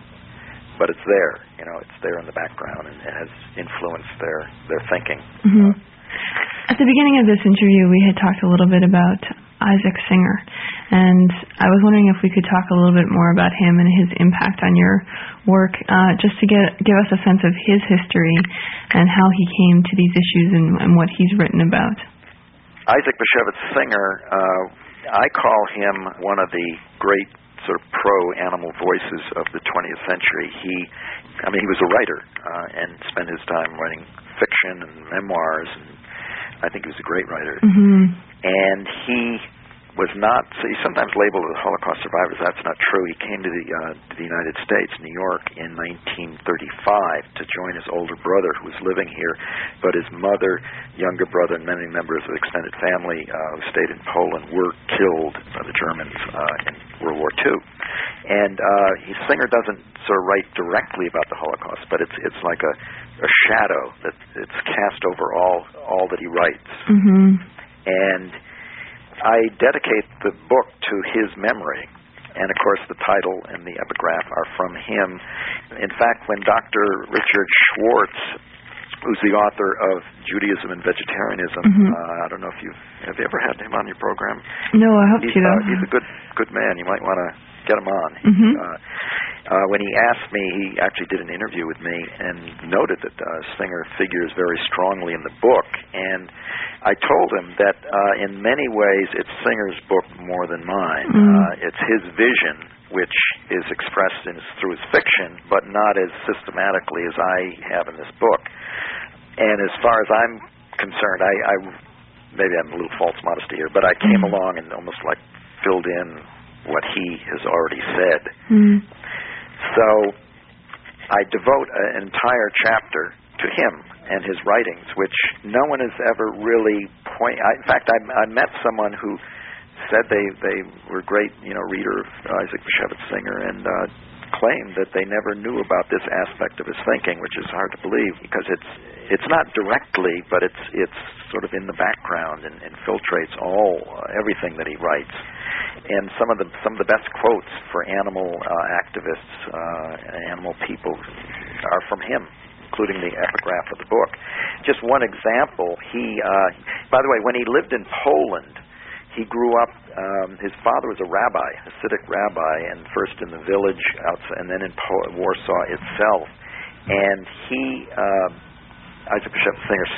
but it's there, you know, it's there in the background, and it has influenced their their thinking. Mm-hmm. Uh, At the beginning of this interview, we had talked a little bit about Isaac Singer, and I was wondering if we could talk a little bit more about him and his impact on your work, uh, just to get give us a sense of his history and how he came to these issues and, and what he's written about. Isaac Bashevis Singer, uh, I call him one of the great sort of pro-animal voices of the twentieth century. He, I mean, he was a writer uh, and spent his time writing fiction and memoirs, and I think he was a great writer. Mm-hmm. And he was not, so he's sometimes labeled as a Holocaust survivor. That's not true. He came to the, uh, to the United States, New York, in nineteen thirty-five to join his older brother who was living here, but his mother, younger brother, and many members of the extended family uh, who stayed in Poland were killed by the Germans uh, in World War Two. And uh, he, Singer doesn't sort of write directly about the Holocaust, but it's it's like a, a shadow that it's cast over all all that he writes. Mm-hmm. And I dedicate the book to his memory, and, of course, the title and the epigraph are from him. In fact, when Doctor Richard Schwartz, who's the author of Judaism and Vegetarianism, mm-hmm. uh, I don't know if you've... Have you ever had him on your program? No, I hope he's, you don't. Uh, he's a good good man. You might want to get him on. Mm-hmm. Uh, uh, when he asked me, he actually did an interview with me and noted that uh, Singer figures very strongly in the book. And I told him that uh, in many ways it's Singer's book more than mine. Mm. Uh, it's his vision, which is expressed in, through his fiction, but not as systematically as I have in this book. And as far as I'm concerned, I, I maybe I'm a little false modesty here, but I came mm. along and almost like filled in what he has already said. Mm. So I devote a, an entire chapter to him and his writings, which no one has ever really point. I, in fact, I, I met someone who said they they were a great, you know, reader of Isaac Bashevis Singer, and uh, claimed that they never knew about this aspect of his thinking, which is hard to believe because it's it's not directly, but it's it's sort of in the background and infiltrates all uh, everything that he writes. And some of the some of the best quotes for animal uh, activists, uh, animal people, are from him, including the epigraph of the book. Just one example. He, uh, by the way, when he lived in Poland, he grew up. Um, his father was a rabbi, a Hasidic rabbi, and first in the village outside, and then in po- Warsaw itself. And he, uh, Isaac Bashevis Singer,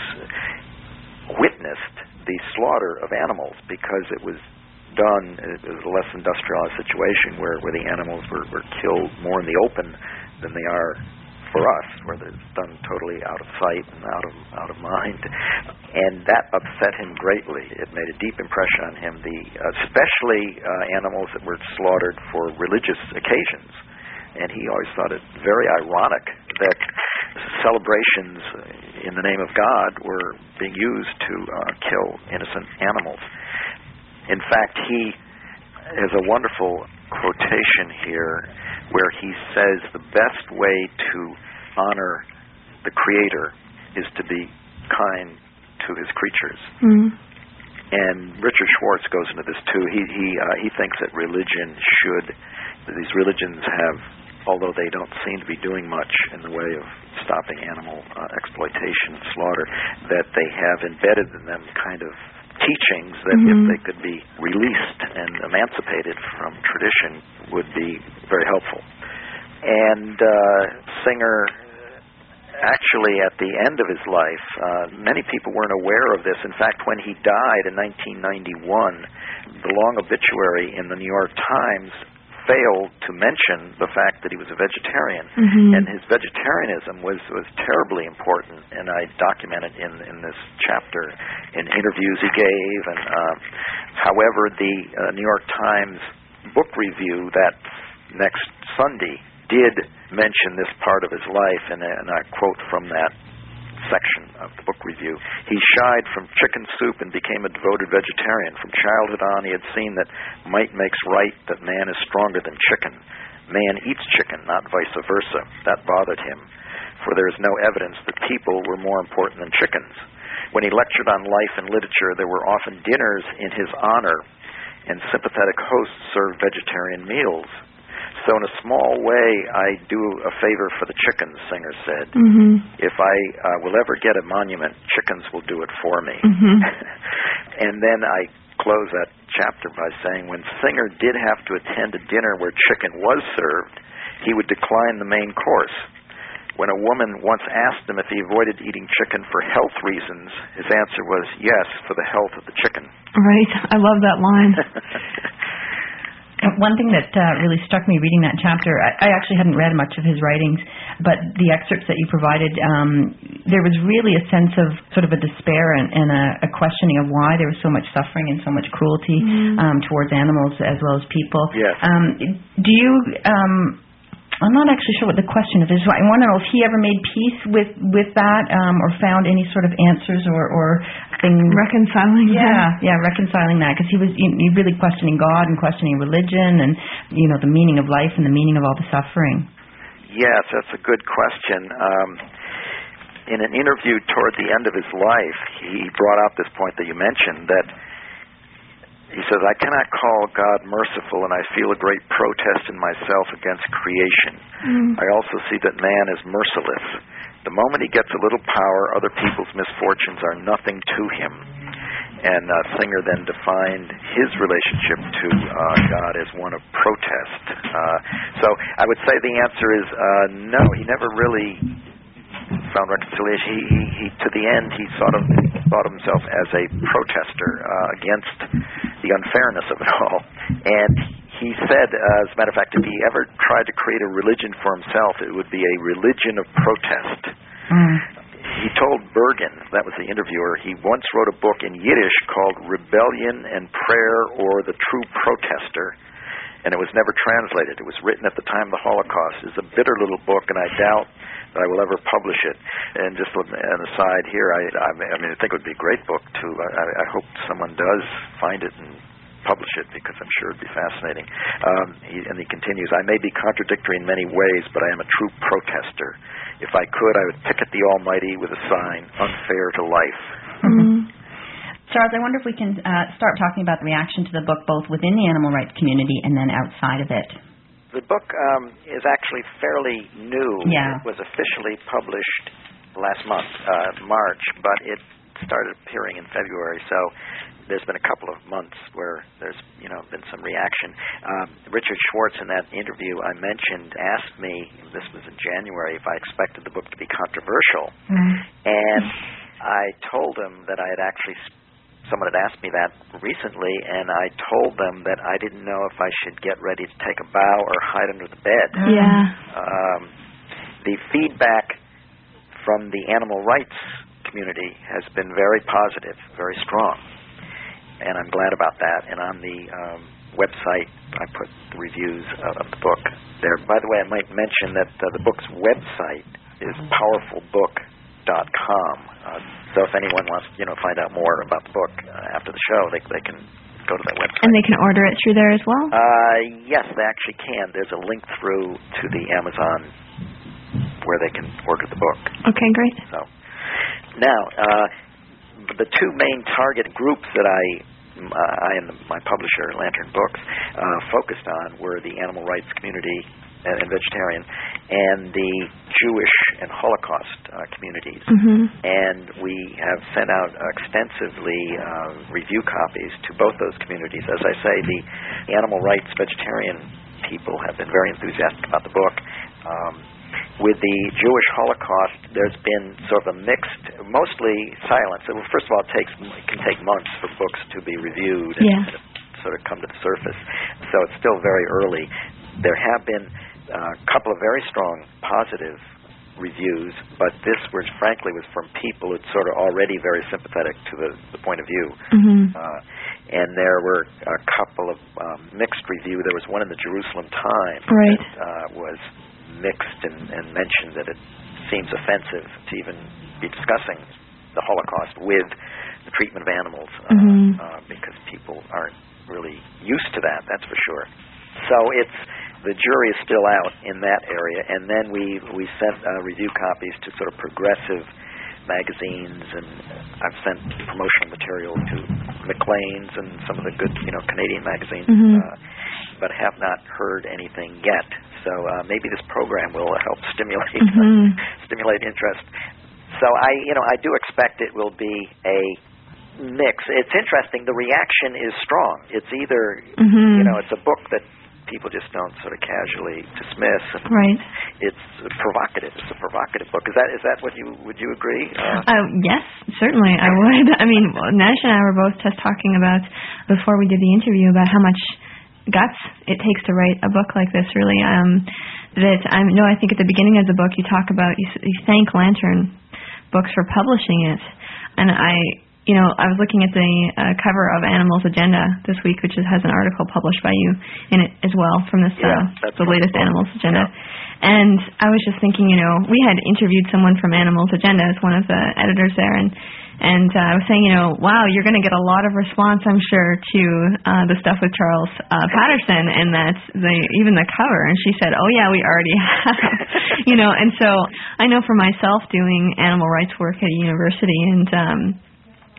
witnessed the slaughter of animals because it was done. It was a less industrialized situation where, where the animals were, were killed more in the open than they are for us, where it's done totally out of sight and out of out of mind. And that upset him greatly. It made a deep impression on him, the especially uh, animals that were slaughtered for religious occasions. And he always thought it very ironic that celebrations in the name of God were being used to uh, kill innocent animals. In fact, he has a wonderful quotation here where he says the best way to honor the Creator is to be kind to his creatures. Mm. And Richard Schwartz goes into this too. He he uh, he thinks that religion should, that these religions have, although they don't seem to be doing much in the way of stopping animal uh, exploitation and slaughter, that they have embedded in them kind of teachings that mm-hmm. if they could be released and emancipated from tradition would be very helpful. And uh, Singer, actually at the end of his life, uh, many people weren't aware of this. In fact, when he died in nineteen ninety-one, the long obituary in the New York Times failed to mention the fact that he was a vegetarian, mm-hmm. and his vegetarianism was, was terribly important, and I documented in, in this chapter in interviews he gave. And uh, however, the uh, New York Times book review that next Sunday did mention this part of his life, and, and I quote from that section of the book review. He shied from chicken soup and became a devoted vegetarian. From childhood on, he had seen that might makes right, that man is stronger than chicken. Man eats chicken, not vice versa. That bothered him, for there is no evidence that people were more important than chickens. When he lectured on life and literature, there were often dinners in his honor, and sympathetic hosts served vegetarian meals. So in a small way, I do a favor for the chickens, Singer said. Mm-hmm. If I uh, will ever get a monument, chickens will do it for me. Mm-hmm. And then I close that chapter by saying when Singer did have to attend a dinner where chicken was served, he would decline the main course. When a woman once asked him if he avoided eating chicken for health reasons, his answer was yes, for the health of the chicken. Right. I love that line. One thing that uh, really struck me reading that chapter, I, I actually hadn't read much of his writings, but the excerpts that you provided, um, there was really a sense of sort of a despair and, and a, a questioning of why there was so much suffering and so much cruelty mm. um, towards animals as well as people. Yes. Um, do you... Um, I'm not actually sure what the question is. I want to know if he ever made peace with, with that um, or found any sort of answers or, or things. Reconciling yeah, that. Yeah, reconciling that. Because he was you know, really questioning God and questioning religion and, you know, the meaning of life and the meaning of all the suffering. Yes, that's a good question. Um, in an interview toward the end of his life, he brought out this point that you mentioned, that he says, I cannot call God merciful, and I feel a great protest in myself against creation. Mm. I also see that man is merciless. The moment he gets a little power, other people's misfortunes are nothing to him. And uh, Singer then defined his relationship to uh, God as one of protest. Uh, so I would say the answer is uh, no, he never really found reconciliation. He, he, he, to the end, he sort of thought of himself as a protester uh, against the unfairness of it all. And he said, uh, as a matter of fact, if he ever tried to create a religion for himself, it would be a religion of protest. Mm. He told Bergen, that was the interviewer, he once wrote a book in Yiddish called Rebellion and Prayer, or The True Protester, and it was never translated. It was written at the time of the Holocaust. It's a bitter little book, and I doubt that I will ever publish it. And just an aside here, I, I mean, I think it would be a great book, too. I, I hope someone does find it and publish it, because I'm sure it'd be fascinating. Um, he, and he continues, I may be contradictory in many ways, but I am a true protester. If I could, I would picket the Almighty with a sign, unfair to life. Mm-hmm. Charles, I wonder if we can uh, start talking about the reaction to the book, both within the animal rights community and then outside of it. The book um, is actually fairly new. Yeah. It was officially published last month, uh, March, but it started appearing in February, so there's been a couple of months where there's, you know, been some reaction. Um, Richard Schwartz, in that interview I mentioned, asked me, this was in January, if I expected the book to be controversial. Mm. And I told him that I had actually, someone had asked me that recently, and I told them that I didn't know if I should get ready to take a bow or hide under the bed. Yeah. Um, the feedback from the animal rights community has been very positive, very strong. And I'm glad about that. And on the um, website, I put the reviews of, of the book there. By the way, I might mention that uh, the book's website is powerful book dot com. Uh, so if anyone wants, you know, find out more about the book uh, after the show, they they can go to that website. And they can order it through there as well? Uh, yes, they actually can. There's a link through to the Amazon where they can order the book. Okay, great. So now, uh, the two main target groups that I, uh, I and the, my publisher, Lantern Books, uh, focused on were the animal rights community and, and vegetarian, and the Jewish and Holocaust uh, communities. Mm-hmm. And we have sent out extensively uh, review copies to both those communities. As I say, the animal rights vegetarian people have been very enthusiastic about the book. Um, With the Jewish Holocaust, there's been sort of a mixed, mostly silence. Well, first of all, it takes it can take months for books to be reviewed and yeah. sort of come to the surface. So it's still very early. There have been a couple of very strong positive reviews, but this was, frankly, was from people who'd sort of already very sympathetic to the, the point of view. Mm-hmm. Uh, and there were a couple of um, mixed reviews. There was one in the Jerusalem Times right. that uh, was mixed and, and mentioned that it seems offensive to even be discussing the Holocaust with the treatment of animals uh, mm-hmm. uh, because people aren't really used to that, that's for sure. So it's the jury is still out in that area, and then we we sent uh, review copies to sort of progressive magazines, and I've sent promotional material to Maclean's and some of the good, you know, Canadian magazines, mm-hmm. uh, but have not heard anything yet. So uh, maybe this program will help stimulate mm-hmm. uh, stimulate interest. So I, you know, I do expect it will be a mix. It's interesting. The reaction is strong. It's either, mm-hmm. you know, it's a book that people just don't sort of casually dismiss. And right. It's provocative. It's a provocative book. Is that is that what you would you agree? Uh, uh, yes, certainly I would. I mean, Nash and I were both just talking about before we did the interview about how much guts it takes to write a book like this. Really, um, that I know. I think at the beginning of the book you talk about you, you thank Lantern Books for publishing it, and I. You know, I was looking at the uh, cover of Animals Agenda this week, which is, has an article published by you in it as well from this, yeah, uh, the latest Animals Agenda. Yeah. And I was just thinking, you know, we had interviewed someone from Animals Agenda as one of the editors there, and and uh, I was saying, you know, wow, you're going to get a lot of response, I'm sure, to uh, the stuff with Charles uh, Patterson, and that the even the cover. And she said, oh yeah, we already have, you know. And so I know for myself doing animal rights work at a university, and um,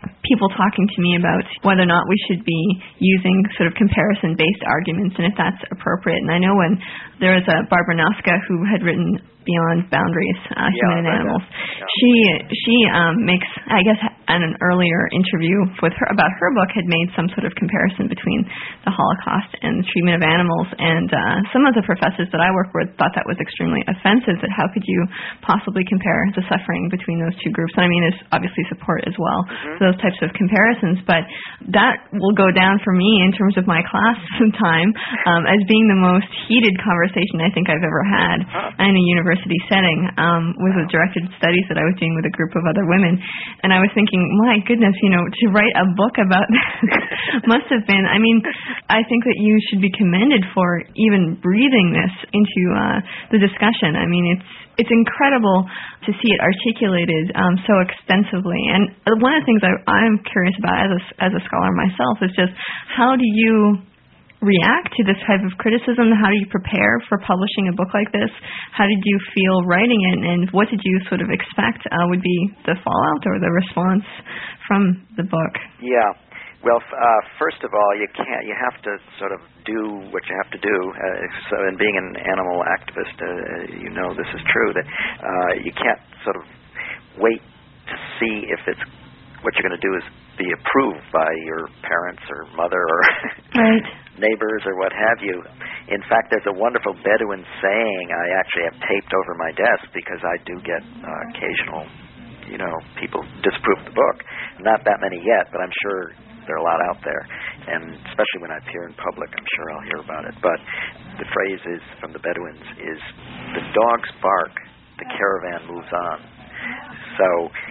people talking to me about whether or not we should be using sort of comparison-based arguments and if that's appropriate. And I know when there was a Barbara Noska who had written Beyond Boundaries, uh, Human yeah, and Animals. Yeah. She she um, makes, I guess, in an earlier interview with her about her book, had made some sort of comparison between the Holocaust and the treatment of animals. And uh, some of the professors that I work with thought that was extremely offensive. That how could you possibly compare the suffering between those two groups? And I mean, there's obviously support as well mm-hmm. for those types of comparisons. But that will go down for me in terms of my class time um, as being the most heated conversation I think I've ever had huh. in a university setting um, with the directed studies that I was doing with a group of other women. And I was thinking, my goodness, you know, to write a book about this must have been, I mean, I think that you should be commended for even breathing this into uh, the discussion. I mean, it's it's incredible to see it articulated um, so extensively. And one of the things I, I'm curious about as a, as a scholar myself is just how do you react to this type of criticism? How do you prepare for publishing a book like this? How did you feel writing it, and what did you sort of expect uh, would be the fallout or the response from the book? Yeah. Well, uh, first of all, you can't. You have to sort of do what you have to do. Uh, so, and being an animal activist, uh, you know this is true. That uh, you can't sort of wait to see if it's what you're going to do is be approved by your parents or mother or right. neighbors or what have you. In fact, there's a wonderful Bedouin saying I actually have taped over my desk because I do get uh, occasional, you know, people disapprove of the book. Not that many yet, but I'm sure there are a lot out there. And especially when I appear in public, I'm sure I'll hear about it. But the phrase is from the Bedouins is, the dogs bark, the caravan moves on. So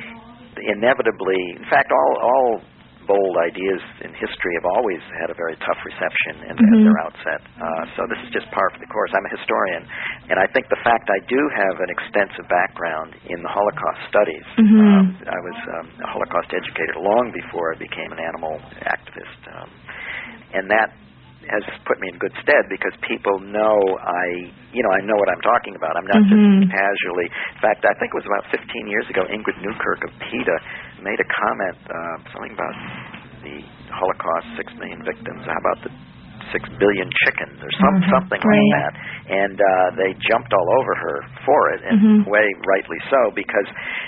inevitably, in fact, all all bold ideas in history have always had a very tough reception in, mm-hmm. at their outset. Uh, so this is just par for the course. I'm a historian, and I think the fact I do have an extensive background in the Holocaust studies. Mm-hmm. Um, I was um, a Holocaust educator long before I became an animal activist, um, and that has put me in good stead because people know I, you know, I know what I'm talking about. I'm not mm-hmm. just casually. In fact, I think it was about fifteen years ago, Ingrid Newkirk of PETA made a comment, uh, something about the Holocaust, six million victims. How about the six billion chickens or some, mm-hmm. something right. like that? And uh, they jumped all over her for it, and mm-hmm. way rightly so, because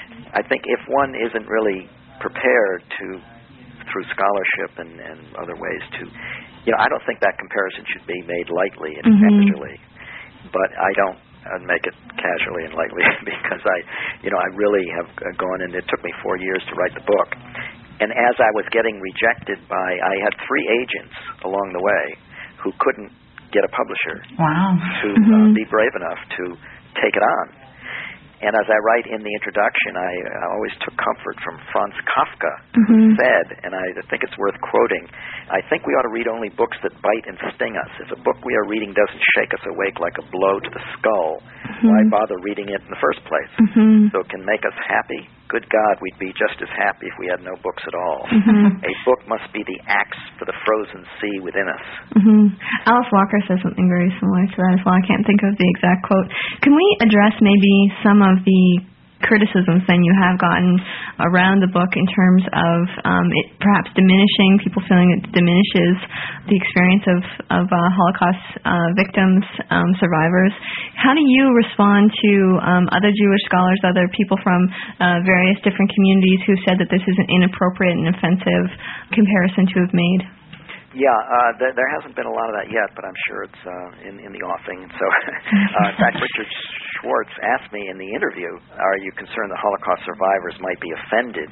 I think if one isn't really prepared to, through scholarship and, and other ways to, you know, I don't think that comparison should be made lightly and mm-hmm. casually, but I don't uh, make it casually and lightly because I, you know, I really have uh, gone, and it took me four years to write the book. And as I was getting rejected by, I had three agents along the way who couldn't get a publisher wow. to mm-hmm. uh, be brave enough to take it on. And as I write in the introduction, I, I always took comfort from Franz Kafka, mm-hmm. who said, and I think it's worth quoting, I think we ought to read only books that bite and sting us. If a book we are reading doesn't shake us awake like a blow to the skull, mm-hmm. why bother reading it in the first place? Mm-hmm. So it can make us happy? Good God, we'd be just as happy if we had no books at all. Mm-hmm. A book must be the axe for the frozen sea within us. Mm-hmm. Alice Walker says something very similar to that as well. I can't think of the exact quote. Can we address maybe some of the criticisms then you have gotten around the book in terms of um, it perhaps diminishing, people feeling it diminishes the experience of, of uh, Holocaust uh, victims, um, survivors? How do you respond to um, other Jewish scholars, other people from uh, various different communities who said that this is an inappropriate and offensive comparison to have made? Yeah, uh, th- there hasn't been a lot of that yet, but I'm sure it's uh, in, in the offing. So, uh, in fact, Richard Schwartz asked me in the interview, are you concerned that Holocaust survivors might be offended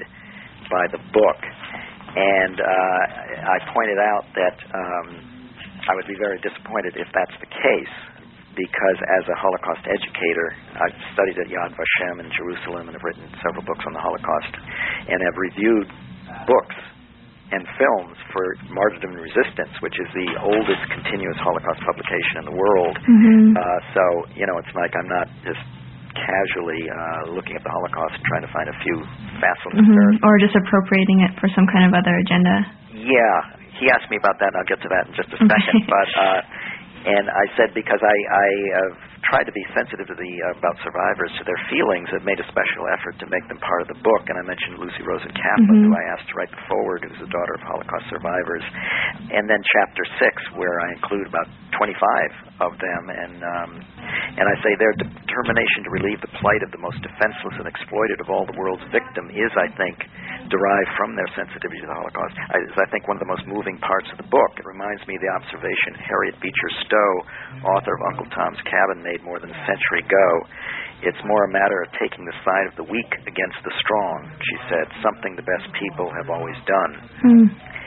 by the book? And uh, I pointed out that um, I would be very disappointed if that's the case, because as a Holocaust educator, I've studied at Yad Vashem in Jerusalem and have written several books on the Holocaust and have reviewed books and films for Martyrdom and Resistance, which is the oldest continuous Holocaust publication in the world. Mm-hmm. Uh, so, you know, it's like I'm not just casually uh, looking at the Holocaust and trying to find a few facile mm-hmm. or just appropriating it for some kind of other agenda. Yeah. He asked me about that, and I'll get to that in just a second. but uh, And I said, because I, I have tried to be sensitive to the uh, about survivors, to their feelings, have made a special effort to make them part of the book. And I mentioned Lucy Rosen Kaplan, mm-hmm. who I asked to write the foreword, who's the daughter of Holocaust survivors. And then chapter six, where I include about twenty-five of them, and um, and I say their determination to relieve the plight of the most defenseless and exploited of all the world's victims is, I think, derived from their sensitivity to the Holocaust. I, is, I think, one of the most moving parts of the book. It reminds me of the observation Harriet Beecher Stowe, author of Uncle Tom's Cabin, made more than a century ago. It's more a matter of taking the side of the weak against the strong, she said, something the best people have always done. Mm.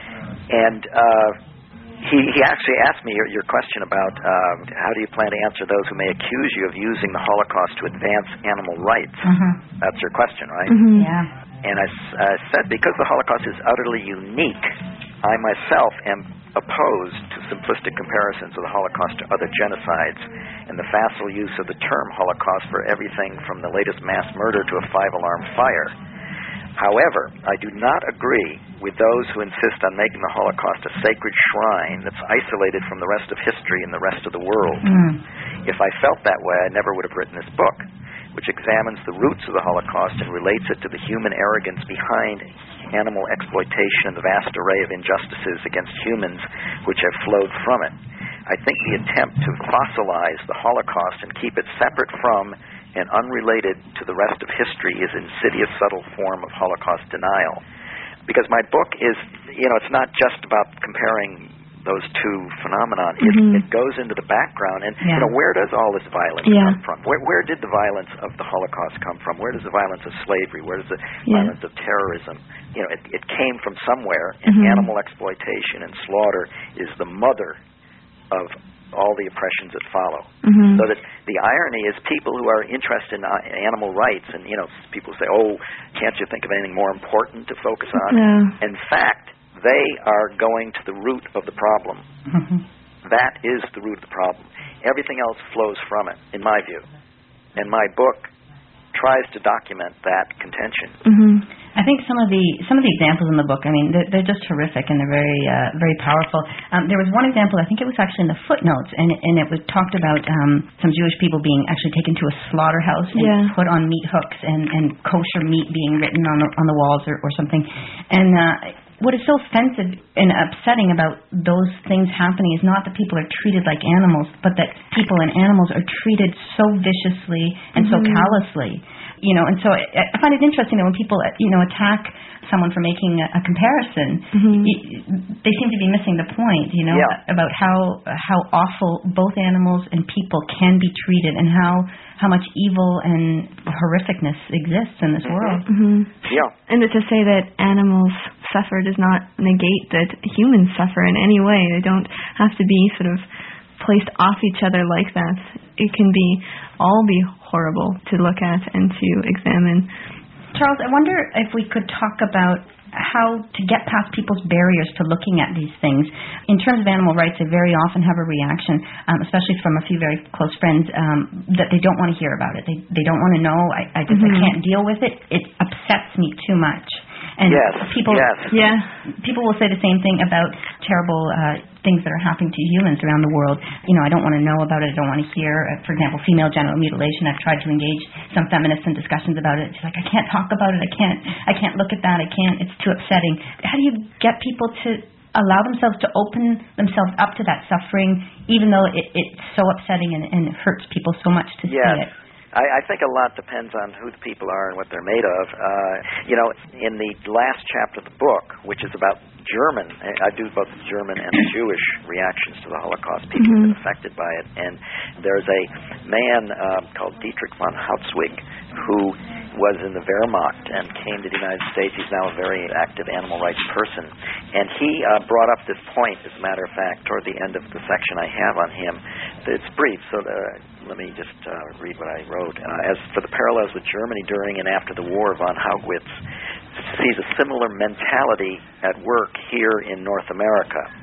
And uh, he, he actually asked me your, your question about uh, how do you plan to answer those who may accuse you of using the Holocaust to advance animal rights. Mm-hmm. That's your question, right? Mm-hmm. Yeah. And I, I said, because the Holocaust is utterly unique, I myself am opposed to simplistic comparisons of the Holocaust to other genocides and the facile use of the term Holocaust for everything from the latest mass murder to a five-alarm fire. However, I do not agree with those who insist on making the Holocaust a sacred shrine that's isolated from the rest of history and the rest of the world. Mm. If I felt that way, I never would have written this book, which examines the roots of the Holocaust and relates it to the human arrogance behind animal exploitation and the vast array of injustices against humans which have flowed from it. I think the attempt to fossilize the Holocaust and keep it separate from and unrelated to the rest of history is an insidious, subtle form of Holocaust denial. Because my book is, you know, it's not just about comparing those two phenomena. Mm-hmm. It, it goes into the background, and yeah. you know, where does all this violence yeah. come from? Where, where did the violence of the Holocaust come from? Where does the violence of slavery? Where does the yeah. violence of terrorism? You know, it, it came from somewhere, and mm-hmm. animal exploitation and slaughter is the mother of all the oppressions that follow. Mm-hmm. So that the irony is people who are interested in uh, animal rights, and you know, people say, "Oh, can't you think of anything more important to focus on?" No. In fact, they are going to the root of the problem. Mm-hmm. That is the root of the problem. Everything else flows from it, in my view. And my book tries to document that contention. Mm-hmm. I think some of the some of the examples in the book, I mean, they're, they're just terrific and they're very uh, very powerful. Um, there was one example, I think it was actually in the footnotes, and and it was talked about um, some Jewish people being actually taken to a slaughterhouse and yeah. put on meat hooks, and, and kosher meat being written on the on the walls or, or something. And uh, what is so offensive and upsetting about those things happening is not that people are treated like animals, but that people and animals are treated so viciously and mm-hmm. so callously. You know, and so I, I find it interesting that when people, you know, attack someone for making a, a comparison, mm-hmm. y- they seem to be missing the point, you know, yeah. about how how awful both animals and people can be treated, and how how much evil and horrificness exists in this mm-hmm. world. Mm-hmm. Yeah. And to say that animals suffer does not negate that humans suffer in any way. They don't have to be sort of placed off each other like that. It can be all be horrible to look at and to examine. Charles, I wonder if we could talk about how to get past people's barriers to looking at these things. In terms of animal rights, I very often have a reaction, um, especially from a few very close friends, um, that they don't want to hear about it. They they don't want to know. I, I just mm-hmm. I can't deal with it. It upsets me too much. And yes, people, yes. yeah, people will say the same thing about terrible uh, things that are happening to humans around the world. You know, I don't want to know about it. I don't want to hear. Uh, for example, female genital mutilation. I've tried to engage some feminists in discussions about it. It's like, I can't talk about it. I can't. I can't look at that. I can't. It's too upsetting. How do you get people to allow themselves to open themselves up to that suffering, even though it, it's so upsetting and, and it hurts people so much to yes. see it? I, I think a lot depends on who the people are and what they're made of. Uh, you know, in the last chapter of the book, which is about German, I do both German and Jewish reactions to the Holocaust, people mm-hmm. who've been affected by it. And there's a man uh, called Dietrich von Hautzwig who was in the Wehrmacht and came to the United States. He's now a very active animal rights person. And he uh, brought up this point, as a matter of fact, toward the end of the section I have on him. It's brief, so the, let me just uh, read what I wrote. Uh, as for the parallels with Germany during and after the war, von Haugwitz sees a similar mentality at work here in North America.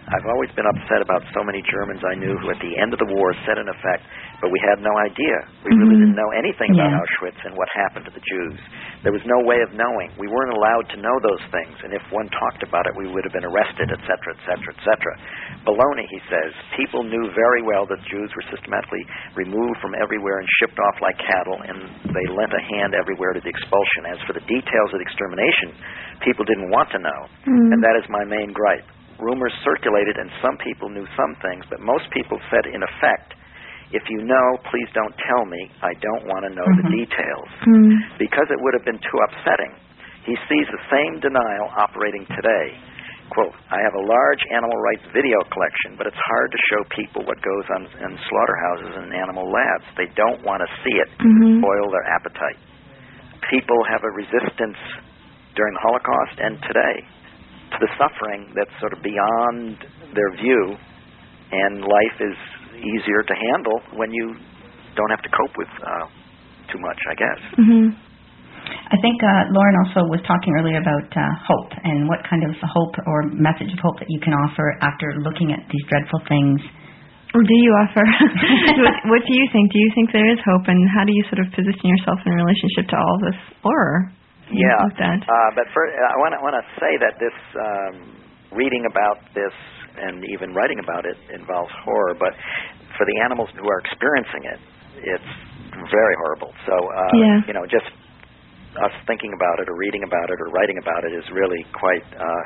I've always been upset about so many Germans I knew who at the end of the war said in effect, but we had no idea. We mm-hmm. really didn't know anything yeah. about Auschwitz and what happened to the Jews. There was no way of knowing. We weren't allowed to know those things, and if one talked about it, we would have been arrested, et cetera, et cetera, et cetera. Baloney, he says. People knew very well that Jews were systematically removed from everywhere and shipped off like cattle, and they lent a hand everywhere to the expulsion. As for the details of the extermination, people didn't want to know, mm. and that is my main gripe. Rumors circulated, and some people knew some things, but most people said, in effect, if you know, please don't tell me. I don't want to know mm-hmm. the details. Mm. Because it would have been too upsetting. He sees the same denial operating today. Quote, I have a large animal rights video collection, but it's hard to show people what goes on in slaughterhouses and animal labs. They don't want to see it. Mm-hmm. Spoil their appetite. People have a resistance during the Holocaust and today to the suffering that's sort of beyond their view, and life is easier to handle when you don't have to cope with uh, too much, I guess. Mm-hmm. I think uh, Lauren also was talking earlier about uh, hope and what kind of hope or message of hope that you can offer after looking at these dreadful things. Or do you offer? what, what do you think? Do you think there is hope, and how do you sort of position yourself in relationship to all this horror? Yeah, like that? Uh, but for, I want to want to say that this um, reading about this and even writing about it involves horror, but for the animals who are experiencing it, it's very horrible. So, uh, yeah. you know, just us thinking about it or reading about it or writing about it is really quite uh,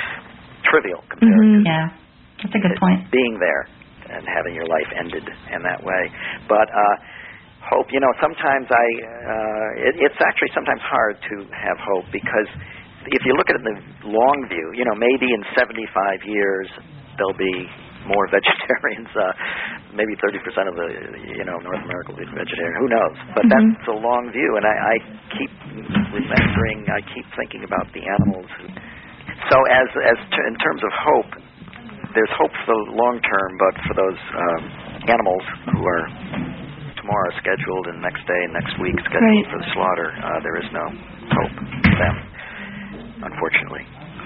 trivial compared mm-hmm. to yeah, that's a good point. being there and having your life ended in that way. But uh, hope, you know, sometimes I, uh, it, it's actually sometimes hard to have hope, because if you look at it in the long view, you know, maybe in seventy-five years there'll be more vegetarians, uh, maybe thirty percent of the, you know, North America will be vegetarian, who knows? But mm-hmm. that's a long view, and I, I keep remembering, I keep thinking about the animals. Who, so as, as t- in terms of hope, there's hope for the long term, but for those um, animals who are tomorrow scheduled and next day and next week scheduled right. for the slaughter, uh, there is no hope for them, unfortunately.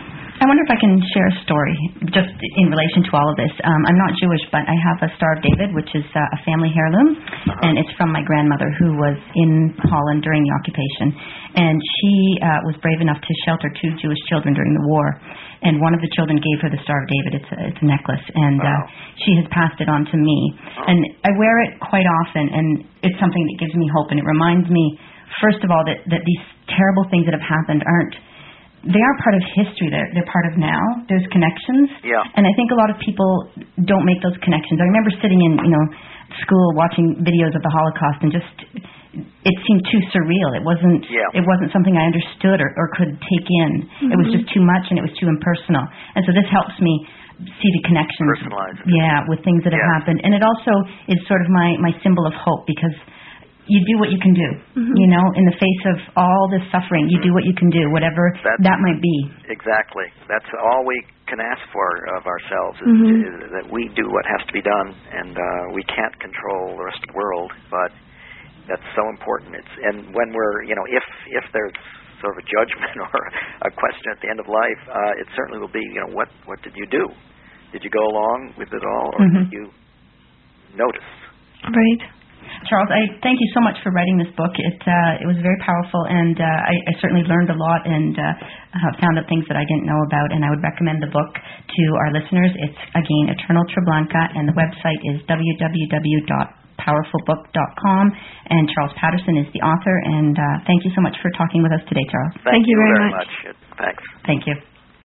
I wonder if I can share a story just in relation to all of this. Um, I'm not Jewish, but I have a Star of David, which is uh, a family heirloom, uh-huh. and it's from my grandmother, who was in Holland during the occupation. And she uh, was brave enough to shelter two Jewish children during the war. And one of the children gave her the Star of David. It's a, it's a necklace, and uh, she has passed it on to me. Oh. And I wear it quite often, and it's something that gives me hope. And it reminds me, first of all, that, that these terrible things that have happened aren't, they are part of history. They're, they're part of now. There's connections. Yeah. And I think a lot of people don't make those connections. I remember sitting in, you know, school watching videos of the Holocaust, and just, it seemed too surreal. It wasn't yeah. it wasn't something I understood or, or could take in. Mm-hmm. It was just too much, and it was too impersonal. And so this helps me see the connections. Personalize it. Yeah, with things that yeah. have happened. And it also is sort of my, my symbol of hope, because you do what you can do. Mm-hmm. You know, in the face of all this suffering, you mm-hmm. do what you can do, whatever That's, that might be. Exactly. That's all we can ask for of ourselves, is, mm-hmm. is that we do what has to be done, and uh, we can't control the rest of the world, but that's so important. It's and when we're, you know, if if there's sort of a judgment or a question at the end of life, uh, it certainly will be, you know, what what did you do? Did you go along with it all, or mm-hmm. did you notice? Right. Charles, I thank you so much for writing this book. It uh, it was very powerful, and uh, I, I certainly learned a lot, and uh, uh, found out things that I didn't know about, and I would recommend the book to our listeners. It's, again, Eternal Treblanka, and the website is w w w dot powerful book dot com, and Charles Patterson is the author, and uh, thank you so much for talking with us today, Charles. Thank, thank you very, very much. much. Thanks. Thank you.